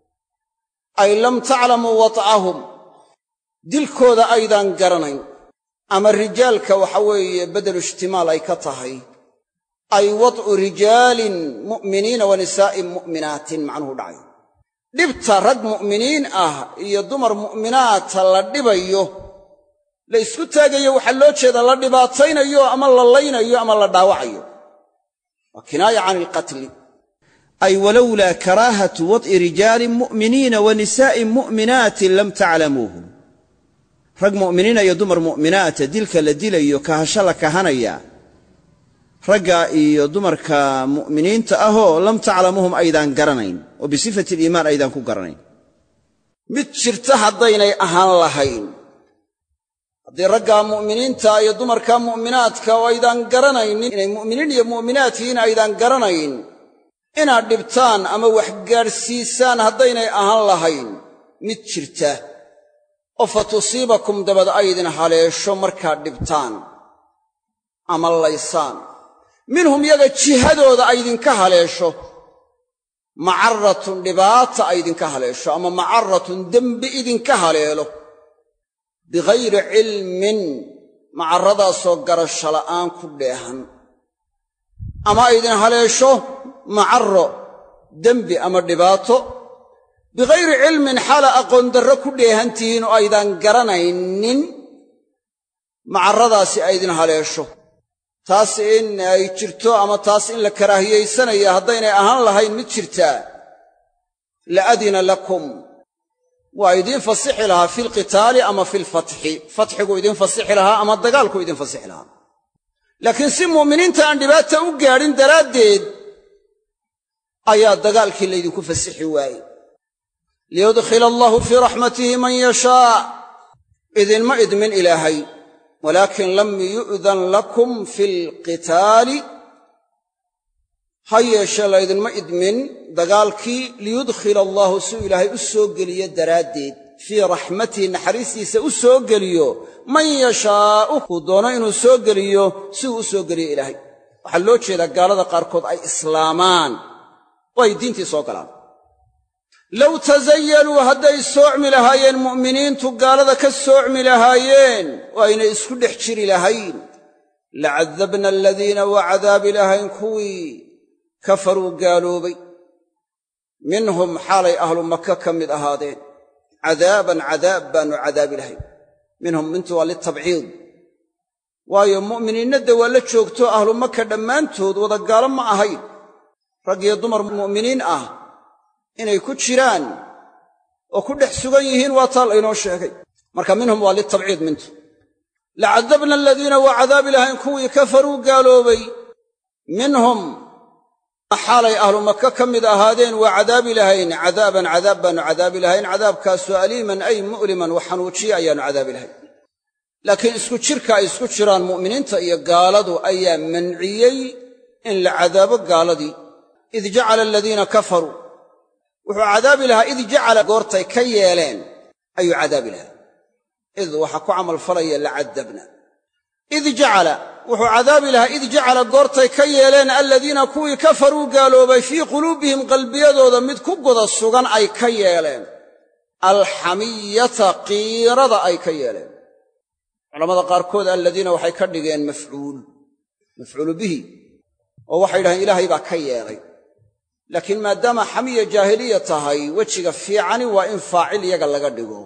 ay lam taclamuu wat'ahum dilkooda aydaan garanayn ama rijaalka waxa weeye bedelu ishtimaal ay ka tahay ay wad'u rijaalin mu'miniina wa nisaa'in mu'minaatin macnuhu dhacay. dhibta rag mu'miniin ah iyo dumar mu'minaata la dhibayo la isku taagayo waxaa loo jeedaa la dhibaataynayo ama la laynayo ama la dhaawacayo. waa kinaaya can ilqatli ay walowlaa karaahatu wad'i rijaalin mu'miniina wa nisaa'in mu'minaatin lam taclamuuhum rag mu'miniina iyo dumar mu'minaata dilka la dilayo kahasho la kahanaya ragga iyo dumarka mu'miniinta ahoo lam taclamuuhum aydaan garanayn oo bisifati aliimaan aydaan ku garanayn. mid jirta haddaynay ahaan lahayn haddii raggaa mu'miniinta iyo dumarka mu'minaadka oo aydaan garanaynin inay mu'miniin iyo mu'minaat yihiin aydaan garanayn inaad dhibtaan ama wax gaadhsiisaan haddaynay ahaan lahayn mid jirta oo fa tusiibakum dabad aydin haleesho markaad dhibtaan ama laysaan minhum yaga jihadooda aydinka haleesho macarratun dhibaata aydinka haleesho ama macarratun dembi idinka haleelo bighayri cilmin macarradaasoo garasho la'aan ku dheehan ama aydin haleesho macarro dembi ama dhibaato bighayri cilmin xaala aqoon darro ku dheehan tihiin oo aydaan garanaynin macarradaasi aydin haleesho taas in ay jirto ama taas in la karaahiyaysanaya haddaynay ahaan lahayn mid jirtaa la adina lakum waa idiin fasixi lahaa fi lqitaali ama fi lfatxi fatxigu idiin fasixi lahaa ama dagaalku idiin fasixi lahaa laakiin si mu'miniinta aan dhibaata u gaadhin daraaddeed ayaa dagaalkii laydinku fasixi waayey liyudkhila allahu fii raxmatihi man yashaa idinma idmin ilaahay walaakin lam yu'dan lakum fi lqitaali ha yeeshee laydinma idmin dagaalkii liyudkhila allahu siuu ilaahay u soo geliyo daraaddeed fii raxmatihi naxariistiisa u soo geliyo man yashaa'u kuu doono inuu soo geliyo si uu u soo geliyo ilaahay waxaa loo jeedaa gaalada qaarkood ay islaamaan oo ay diintii soo galaan low tasayaluu hadday soocmi lahaayeen mu'miniintu gaalada ka soocmi lahaayeen oo aynay isku dhex jiri lahayn lacadabna aladiina waa cadaabi lahayn kuwii kafaruu gaaloobay minhum xaalay ahlu maka ka mid ahaadeen cadaaban cadaab baannu cadaabi lahayn minhum mintu waa litabciid waayo mu'miniinnadda waa la joogto ahlu maka dhammaantood wada gaalo ma ahayn rag iyo dumar mu'miniin ah inay ku jiraan oo ku dhex sugan yihiin waa taa laynoo sheegay marka minhum waa litabciid mintu lacadabna aladiina waa cadaabi lahayn kuwii kafaruu gaaloobay minhum xaalay ahlu maka ka mid ahaadeen waa cadaabi lahayn cadaaban cadaab baannu cadaabi lahayn cadaabkaasoo aliiman ay mu'liman wax xanuujiya ayaannu cadaabi lahayn laakiin isku jirka ay isku jiraan mu'miniinta iyo gaaladu ayaa manciyey in la cadaabo gaaladii id jacala aladiina kafaruu wuxuu cadaabi lahaa id jacala goortay ka yeeleen ayuu cadaabi lahaa id waxaa ku camalfalaya lacadabna id jacala wuxuu cadaabi lahaa id jacala goortay ka yeeleen aladiina kuwii kafaruu gaaloobay fii quluubihim qalbiyadooda mid ku goda sugan ay ka yeeleen alxamiyata qiirada ay ka yeeleen culamada qaarkood aladiina waxay ka dhigeen mafcuulu bihi oo waxay yidhahdeen ilaahay baa ka yeelay laakiin maadaama xamiya jaahiliya tahay wejiga fiicani waa in faacil iyaga laga dhigo,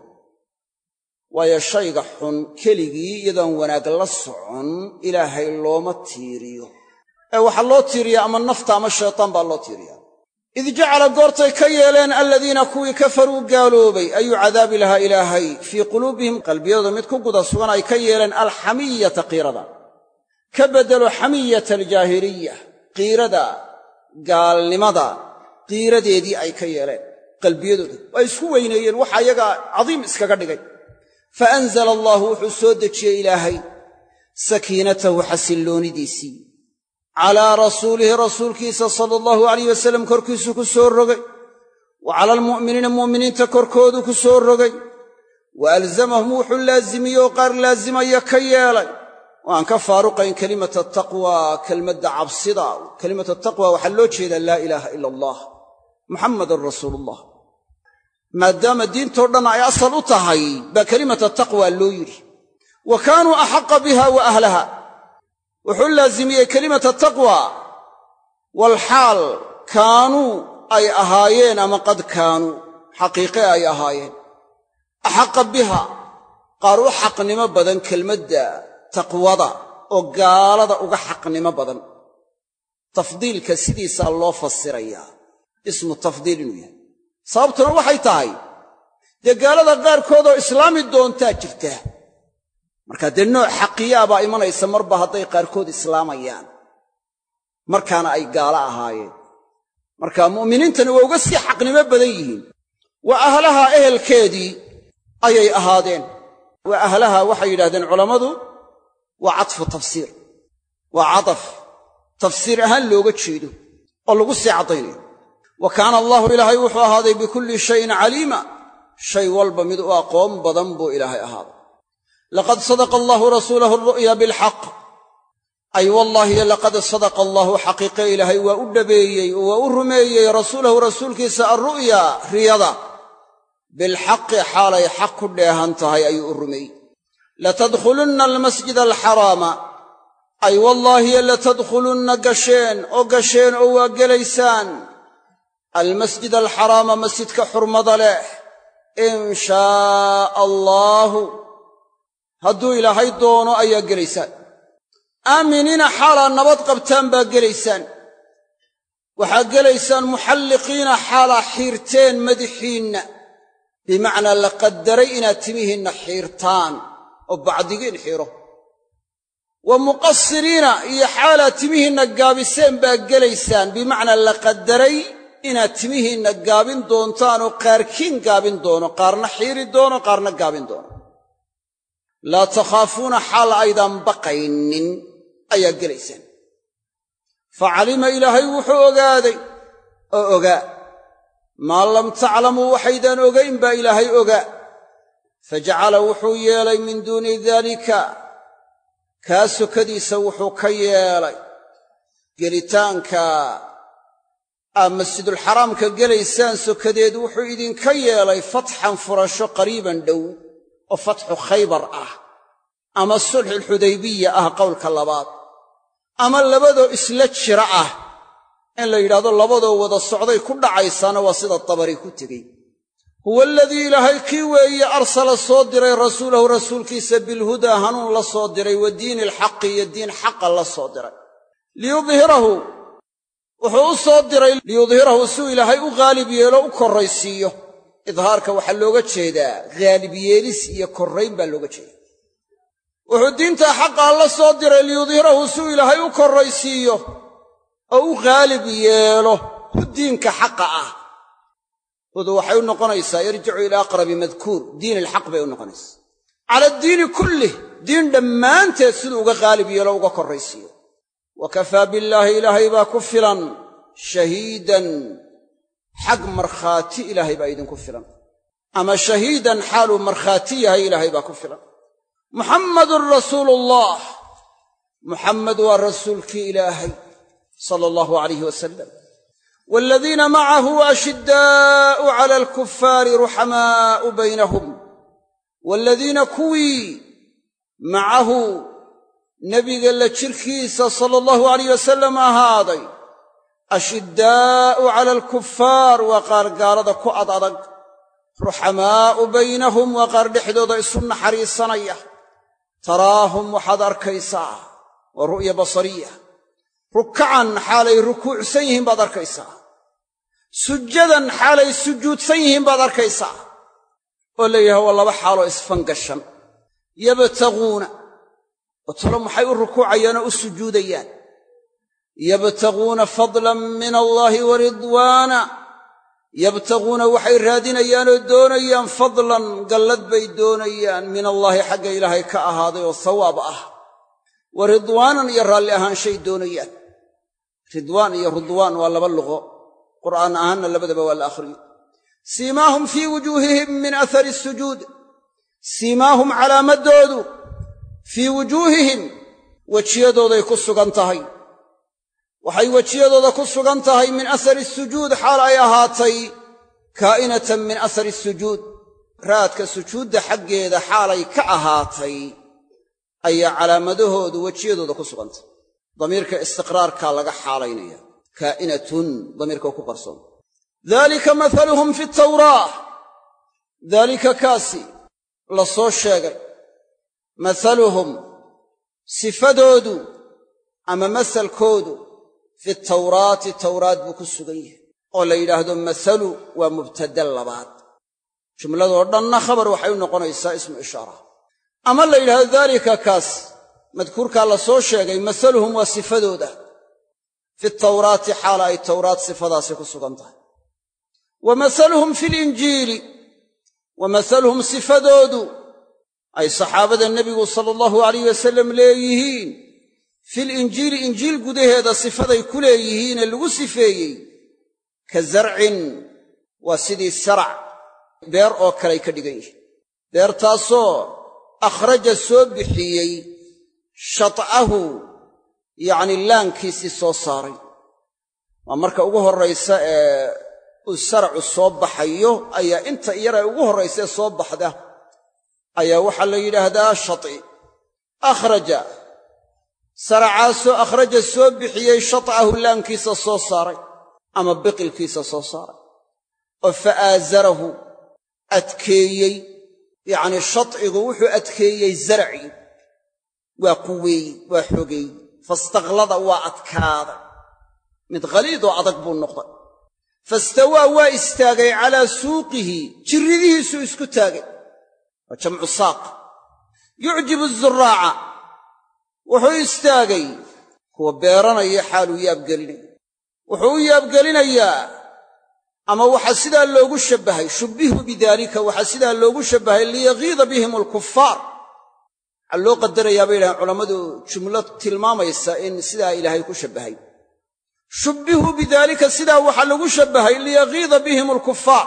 waayo shayga xun keligii iyadoon wanaag la socon ilaahay looma tiiriyo ee waxaa loo tiiriyaa ama nafta ama shaytaan baa loo tiiriyaa. id jacala goortay ka yeeleen aladiina kuwii kafaruu gaaloobay ayuu cadaabi lahaa ilaahay fii quluubihim qalbiyadooda mid ku guda sugan ay ka yeeleen alxamiyata qiirada, ka beddelo xamiyata aljaahiliya qiirada gaalnimada qiiradeedii ay ka yeeleen qalbiyadooda waa isku weyneeyeen waxa iyaga cadiim iskaga dhigay. fa anzala allaahu wuxuu soo dejiyey ilaahay sakiinatahu xasilloonidiisii calaa rasuulihi rasuulkiisa sala allahu alayh wasallam korkiisuu ku soo rogay, wa cala almu'miniina mu'miniinta korkoodu ku soo rogay, wa alzamahum wuxuu laazimiyey oo qaar laazimaya ka yeelay oo aan ka faaruqayn kelimata taqwa kelmadda cabsida. kelimata taqwa waxaa loo jeedaa laa ilaaha ila allah muxammadan rasuuluullah. maadaama diintoo dhan ay asal u tahay baa kelimata taqwa loo yidhi. wa kaanuu axaqa biha wa ahlaha, wuxuu laazimiyey kelimata taqwa walxaal kaanuu ay ahaayeen ama qad kaanuu xaqiiqe ay ahaayeen axaqa biha qaar u xaqnimo badan kelmadda taqwada oo gaalada uga xaqnimo badan. tafdiilka sidiisaa loo fasirayaa ismu tafdiil inuu yahay. sababtuna waxay tahay dee gaalada qaarkoodoo islaami doontaa jirta, markaa dee nooc xaqiyaa baa imanaysa marba hadday qaarkood islaamayaan, markaana ay gaalo ahaayeen. markaa mu'miniintani waa uga sii xaqnimo badan yihiin. wa ahlaha ehelkeedii ayay ahaadeen. wa ahlaha waxay yidhahdeen culammadu waa cadfu tafsiir, waa cadaf tafsiir ahaan looga jeedo oo lagu sii caddaynayo. wa kaana allaahu ilaahay wuxuu ahaaday bikulli shayin caliima, shay walba mid u aqoon badan buu ilaahay ahaaday. laqad sadaqa allaahu rasuulahu alru'ya bilxaq, ay wallaahi laqad sadaqa allaahu xaqiiqe ilaahay waa u dhabeeyey oo waa u rumeeyey rasuulahu rasuulkiisa alru'ya riyada bilxaqi xaalay xaq ku dheehan tahay ayuu u rumeeyey. latadkhulunna almasjida alxaraama, ay wallaahi latadkhulunna gasheen oo waa gelaysaan almasjid alxaraama masjidka xurmada leh in shaaa allaahu hadduu ilaahay doono ayaa gelaysaan. aaminiina xaalaa nabad qabtaan baa gelaysaan. waxaa gelaysaan muxalliqiina xaalaa xiirteen madaxiinna, bimacnaa la qaddaray inaad timihiinna xiirtaan oo bacdigiin xiro. wa muqasiriina iyo xaalaa timihiinna gaabiseen baa gelaysaan, bimacnaa la qaddaray inaad timihiinna gaabin doontaan oo qaarkiin gaabin doono, qaarna xiiri doono, qaarna gaabin doono. laa takhaafuuna xaal aydaan baqaynin ayaa gelaysaan. fa calima ilaahay wuxuu ogaaday oo ogaa maa lam taclamuu waxaydaan ogayn baa ilaahay ogaa. fajacala wuxuu yeelay min duuni daalika kaa sokadiisa wuxuu ka yeelay gelitaanka aad masjidulxaraamka gelaysaan sokadeed wuxuu idinka yeelay fatxan furasho qariiban dhow oo fatxu khaybar ah ama sulxulxudaybiya ah qowlka labaad, ama labadoo isla jira ah in la yidhahdo labadoo wada socday ku dhacaysaana waa sida tabari ku tegey. huwa aladii ilaahay kii weeye arsala soo diray rasuulahu rasuulkiisa bilhudaa hanuun la soo diray wa diini alxaqi iyo diin xaqa la soo diray. liyudhirahu wuxuu u soo diray liyudhirahu siuu ilaahay u haalib yeelo u korraysiiyo. idhaarka waxaa looga jeedaa haalib yeelis iyo korrayn baa looga jeeda. wuxuu diinta xaqaa la soo diray liyudhirahu siuu ilaahay u korraysiiyo oo u haalib yeelo hu diinka xaqa ah. hudu waxay u noqonaysaa yarjicu ilaa aqrabi madkuur, diin alxaq bay u noqonaysaa. cala addiini kullih, diin dhammaanteed siduu uga haalib yeelo uga korraysiiyo. wa kafaa billaahi ilaahay baa ku filan shahiidan, xag markhaati ilaahay baa idinku filan, ama shahiidan xaaluu markhaati yahay ilaahay baa ku filan. muxammadun rasuuluullah, muxammed waa rasuulkii ilaahay sala allahu alayhi wasalam. waaladiina macahu ashiddaa'u cala alkufaari ruxamaa'u baynahum, waaladiina kuwii macahu nebiga la jirkiisa sala allahu alayh wasalam ahaaday ashiddaa'u cala alkufaar waa qaar gaalada ku adadag ruxamaa'u baynahum waa qaar dhexdooda isu naxariisanaya taraahum waxaad arkaysaa waa ru'ya basariya rukacan xaalay rukuucsan yihiin baad arkaysaa sujadan xaalay sujuudsan yihiin baad arkaysaa oo leeyahay waa laba xaaloo isfangashan yabtaguuna oo talo maxay u rukuucayaan oo u sujuudayaan yabtaguuna fadlan min allaahi wa ridwaana yabtaguuna waxay raadinayaan oo doonayaan fadlan gallad bay doonayaan min allaahi xagga ilaahay ka ahaaday oo sawaab ah wa ridwaanan iyo raalli ahaanshay doonayaan ridwaan iyo ridwaan waa laba luqo qur'aan ahaanna labadaba waa la akhriyo siimaahum fii wujuuhihim min athari sujuud siimaahum calaamadoodu fii wujuuhihim wejiyadooday ku sugan tahay waxay wejiyadooda ku sugan tahay min athari sujuud xaal ay ahaatay kaa'inatan min athari sujuud raadka sujuudda xaggeeda xaalay ka ahaatay ayaa calaamadahoodu wejiyadooda ku sugan tahay damiirka istiqraarkaa laga xaalaynaya kaa'inatun damiirka ku qarsoon daalika mathaluhum fi tawraah daalika kaasi la soo sheegay mathaluhum sifadoodu ama masalkoodu fi tawraati tawraat buu ku sugan yahay oo la yidhaahdo mathalu waa mubtada labaad jumladoo dhanna khabar waxay u noqonaysaa ismu ishaara ama la yidhahdo daalika kaas madkuurkaa la soo sheegay mathaluhum waa sifadooda fi tawraati xaala ay tawraat sifadaasi ku sugan tahay wa mathaluhum fi linjiili wa mathaluhum sifadoodu ay saxaabada nebigu sala allahu alayh wasalam leeyihiin fil injiili injiil gudaheeda sifaday ku leeyihiinee lagu sifeeyey ka zarcin waa sidii sarac beer oo kaley ka dhigan yihiin beertaasoo akhraja soo bixiyey shat'ahu yacnii laankiisii soo saaray waa marka ugu horraysa ee uu saracu soo baxayo ayaa inta yar ee ugu horraysaee soo baxda ayaa waxaa la yidhaahdaa shati akhraja saracaasoo akhraja soo bixiyey shat'ahu laankiisa soo saaray ama biqilkiisa soo saaray oo fa'aazarahu adkeeyey yacnii shadcigu wuxuu adkeeyey zaracii waa quweeyey waa xogeeyey fastakhlada waa adkaaday mid khaliidoo adag buu noqday fastawaa waa istaagay calaa suuqihi jirridihiisuu isku taagay waa jamcu saaq yucjibu azuraaca wuxuu istaagay kuwa beeranaya xaaluu yaabgelinaya wuxuu u yaabgelinayaa ama waxaa sidaa loogu shabbahay shubbihuu bidaalika waxaa sidaa loogu shabbahay liyagiida bihim alkufaar waxaa loo qadarayaa bay yidhahaan culammadu jumlo tilmaamaysa in sidaa ilaahay ku shabbahay shubbihuu bidaalika sidaa waxaa lagu shabbahay liyagiida bihim alkufaar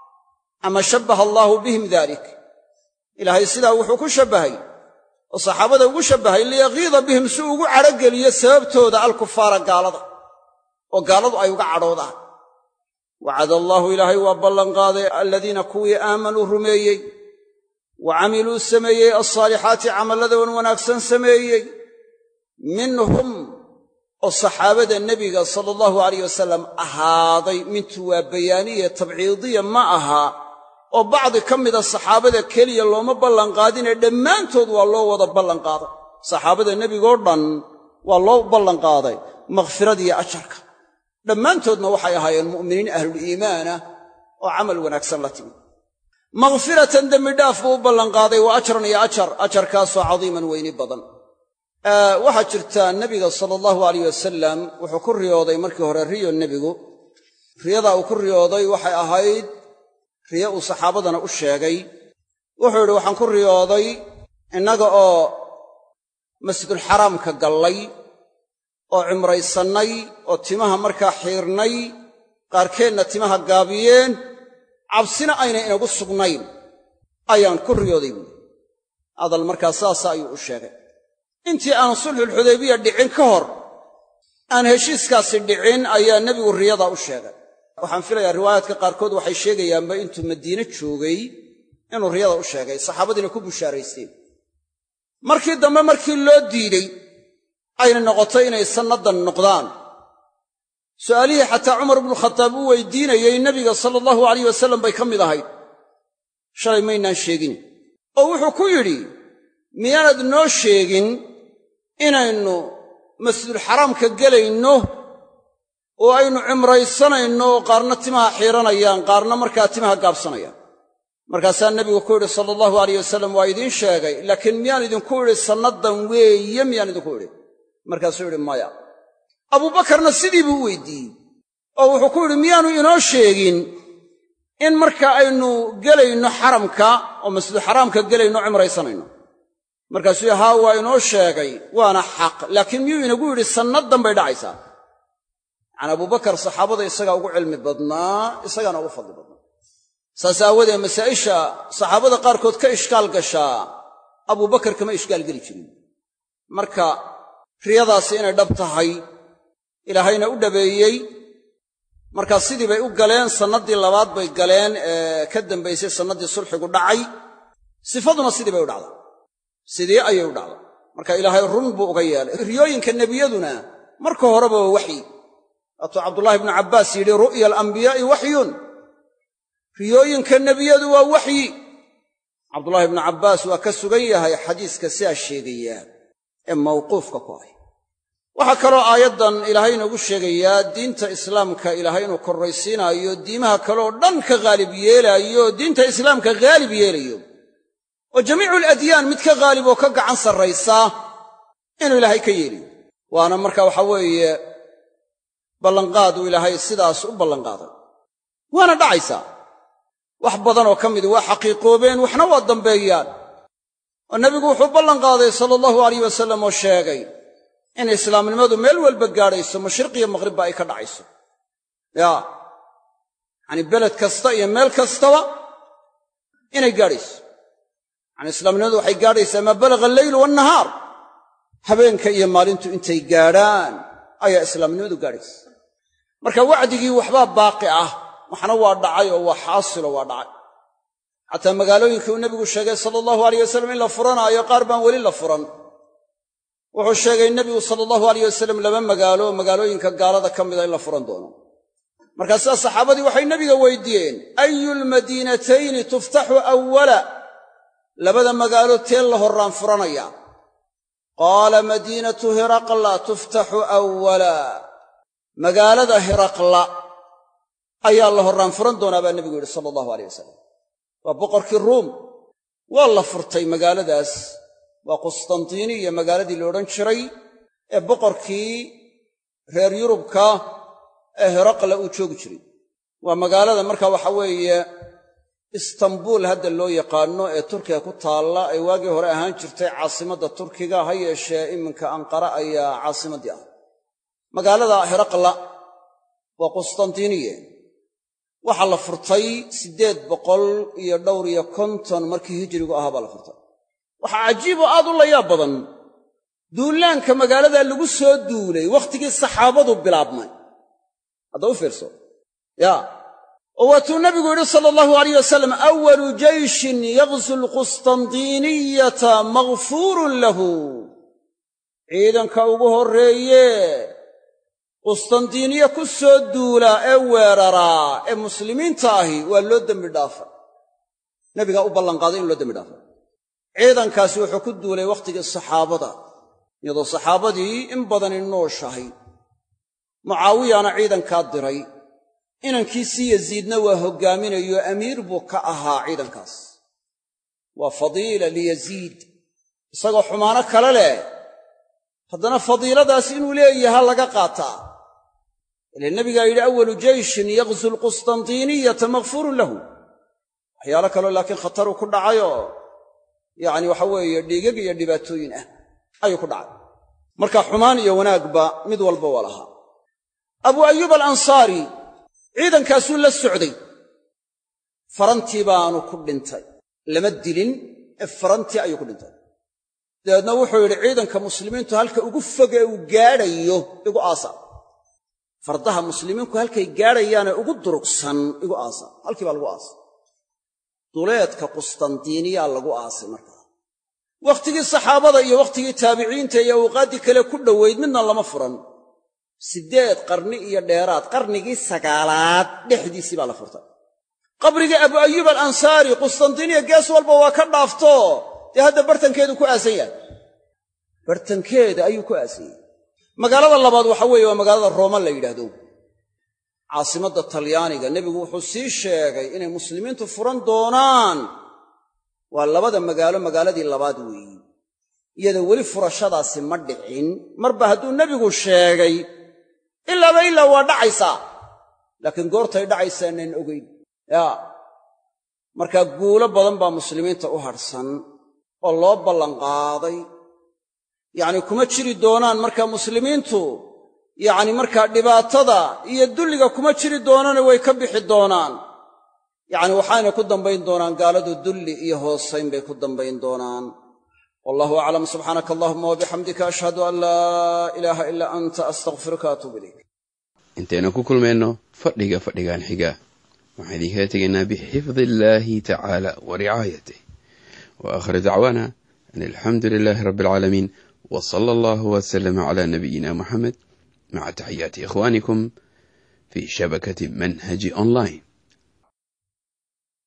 ama shabbaha allaahu bihim daalik ilaahay sidaa wuxuu ku shabbahay oo saxaabada ugu shabbahay liyagiida bihim si ugu cadhogeliyo sababtooda alkufaara gaalada oo gaaladu ay uga cadhoodaan wacada allaahu ilaahay waa ballanqaaday aladiina kuwii aamanuu rumeeyey wa camiluu sameeyey alsaalixaati camallada wan wanaagsan sameeyey minhum oo saxaabada nebiga sala allahu alayh wasalam ahaaday mintu waa bayaaniya tabciidiya ma aha oo bacdi ka mida saxaabada keliya looma ballanqaadinee dhammaantood waa loo wada ballanqaaday saxaabada nebigoo dhan waa loo ballanqaaday makhfiradiiyo ajarka dhammaantoodna waxay ahaayeen mu'miniin ahluliimaanah oo camal wanaagsan la timi makhfiratan dembidhaaf buu u ballanqaaday wa ajran iyo ajar ajarkaasoo cadiiman weyni badan waxaa jirta nebiga sala allahu alayh wasalam wuxuu ku riyooday markii hore riyo nebigu riyadaa uu ku riyooday waxay ahayd riyo uu saxaabadana u sheegay wuxuu yidhi waxaan ku riyooday innaga oo masjidulxaraamka gallay oo cimraysannay oo timaha markaa xiirnay qaarkeenna timaha gaabiyeen cabsina aynay inagu sugnayn ayaan ku riyooday buuri hadal markaa saasa ayuu u sheegay intii aan sulxulxudaybiya dhicin ka hor aan heshiiskaasi dhicin ayaa nebigu riyadaa u sheegay waxaan filayaa riwaayaadka qaarkood waxay sheegayaanba intuu madiine joogay inuu riyada u sheegay saxaabadiina ku bushaaraysteen markii dambe markii loo diidey ayna noqotay inay sannadan noqdaan su'aalihii xataa cumar ibnu khataab uu weydiinayey nebiga sala allahu alayh wasallam bay ka mid ahayd shalay maynaan sheegin oo wuxuu ku yidhi miyaanad noo sheegin inaynu masjidulxaraamka gelayno oo aynu cimraysanayno oo qaarna timaha xiiranayaan qaarna markaa timaha gaabsanayaan markaasaa nebigu ku yidhi sala allahu alayh wasallam waa idiin sheegay laakiin miyaan idinku idhi sannadan weeye miyaan idinku idhi markaasuu yidhi maya abuubakarna sidii buu u weydiiyey oo wuxuu ku yidhi miyaanu inoo sheegin in marka aynu gelayno xaramka oo masjidulxaraamka gelayno cimraysanayno markaasuu haa waa inoo sheegay waana xaq laakiin miyuu inagu yidhi sannadan bay dhacaysaa yacani abubakar saxaabada isagaa ugu cilmi badnaa isagaana ugu fadli badnaa saas aawadeed masaa'isha saxaabada qaarkood ka ishkaal gashaa abubakar kama ishkaal geli jirin marka riyadaasi inay dhab tahay ilaahayna u dhabeeyey markaa sidii bay u galeen sannaddii labaad bay galeen ee ka dambaysay sannaddii sulxigu dhacay sifaduna sidii bay u dhacday sidii ayay u dhacday marka ilaahay run buu uga yeelay riyooyinka nebiyaduna marka horeba waa waxyi waatuu cabdullaahi ibnu cabbaas yidhi ru'ya alambiyaa'i waxyun riyooyinka nebiyadu waa waxyi cabdullaahi ibnu cabbaas waa ka sugan yahay xadiiska sidaa sheegaya ee mawquufka ku ah waxaa kaloo aayaddan ilaahay inoogu sheegayaa diinta islaamka ilaahay inuu korraysiinaayo diimaha kaleoo dhan ka haalib yeelaayo diinta islaamka haalib yeelayo oo jamiicu aladyaan mid ka haalib oo ka gacan sarraysaa inuu ilaahay ka yeelayo waana marka waxa weeye ballanqaad uu ilaahay sidaas u ballanqaaday waana dhacaysaa wax badanoo ka midi waa xaqiiqoobeen waxna waa dambeeyaan oo nebigu wuxuu ballanqaaday sala allahu alayh wasallam oo sheegay in islaamnimadu meel walba gaadhayso mashriq iyo maqhribba ay ka dhacayso yacanii beled kasta iyo meel kastaba inay gaadhayso yacanii islaamnimadu waxay gaadhaysaa maa balagha alleylu waannahaar habeenka iyo maalintu intay gaadhaan ayaa islaamnimadu gaadhaysa marka wacdigii waxbaa baaqi ah waxna waa dhacay oo waa xaasiloo waa dhacay xataa magaalooyinkii uu nebigu sheegay sala allahu alayh wasallam in la furanaayo qaar baan weli la furan wuxuu sheegay nebigu sala allahu alayh wasallam 2 magaalo oo magaalooyinka gaalada ka mida in la furan doono markaasaa saxaabadii waxay nebiga weydiiyeen ayulmadiinatayni tuftaxu awwala labada magaalo teen la horraan furanaya qaala madiinatu hiraqla tuftaxu awwala magaalada hiraqla ayaa la horraan furan doonaa baa nebigu yidhi sala allahu alayh wasalam waa boqorkii ruum waa la furtay magaaladaas waa qustantiiniya magaaladii la odhan jiray ee boqorkii reer yurubka ee hiraqla uu joogi jiray waa magaalada marka waxa weeye istanbuul hadda loo yaqaanno ee turkiga ku taalla ay waagii hore ahaan jirtay caasimadda turkiga ha yeeshee iminka anqara ayaa caasimaddii ah magaalada hiraqla waa qustantiiniya waxaa la furtay 850 markii hijrigu ahaa baa la furtay waxaa cajiib oo aad u layaab badan duulaanka magaaladaa lagu soo duulay wakhtigii saxaabadu bilaabmay hadda u fiirso oo waatuu nebigu yidhi sala allahu alayh wasalam awalu jayshin yaghzu alqustandiiniyata maghfuurun lahu ciidanka ugu horreeye qustandiiniya ku soo duulaa ee weeraraa ee muslimiinta ahi waa loo dembi dhaafay nebigaa u ballanqaaday in loo dembi dhaafay ciidankaasi wuxuu ku duulay wakhtigii saxaabada iyadoo saxaabadii in badani nooshahay mucaawiyana ciidankaa diray inankiisii yaziidna waa hoggaaminayo amiir buu ka ahaa ciidankaas waa fadiila liyaziid isagoo xumaano kale leh haddana fadiiladaas inuu leeyaha laga qaataa ile nebigaa yidhi awalu jayshin yaghzu alqustandiiniyata maghfuurun lahu waxyaalo kaloo laakiin khataruu ku dhacayoo yacni waxa weeye dhiigag iyo dhibaatooyin ah ayuu ku dhacay marka xumaan iyo wanaagba mid walba waa lahaa abu ayuub alansaari ciidankaasuu la socday farantii baanu ku dhintay lama dilin ee farantii ayuu ku dhintay dabeedna wuxuu yidhi ciidanka muslimiintu halka ugu foge uu gaadhayo igu aasa fardaha muslimiinku halkay gaadhayaane ugu durugsan igu aasa halkii baa lagu aasay duleedka qustandiiniyaa lagu aasay markaa wakhtigii saxaabada iyo wakhtigii taabiciinta iyo awqaaddii kale ku dhowayd midna lama furan 8 qarni iyo dheeraad qarnigii 9aad dhexdiisii baa la furtay qabrigii abu ayyub al-ansaari qustantiniya gees walba waa ka dhaafto dee hadda bartankeedu ku aasan yahay bartankeeda ayuu ku aasan yahay magaalada labaad waxa weeye waa magaalada rooma la yidhaahdo caasimadda talyaaniga nebigu wuxuu sii sheegay inay muslimiintu furan doonaan waa labada magaalo magaaladii labaad weeye iyada weli furashadaasi ma dhicin marba hadduu nebigu sheegay ilaa waa dhacaysaa laakiin goortay dhacaysaanan ogayn markaa guulo badan baa muslimiinta u hadhsan oo loo ballanqaaday yacni kuma jiri doonaan markaa muslimiintu yacni markaa dhibaatada iyo dulliga kuma jiri doonane way ka bixi doonaan yacni waxayna ku dambayn doonaan gaaladu dulli iyo hoosayn bay ku dambayn doonaan wallahu aclam subxaanaka allahuma wabixamdika ashhadu an laa ilaaha ilaa anta astaghfiruka atuubu ilayk intaynu ku kulmayno fadhigan xiga waxaan idinkaga tegaynaa bixifdi illaahi tacaala wa ricaayatih wa aakhiru dacwaana an alxamdu lilaahi rabbi alcaalamiin wa sala allahu wasalama calaa nabiyina muxamed maca taxiyaati ikhwaanikum fii shabakati manhaji online.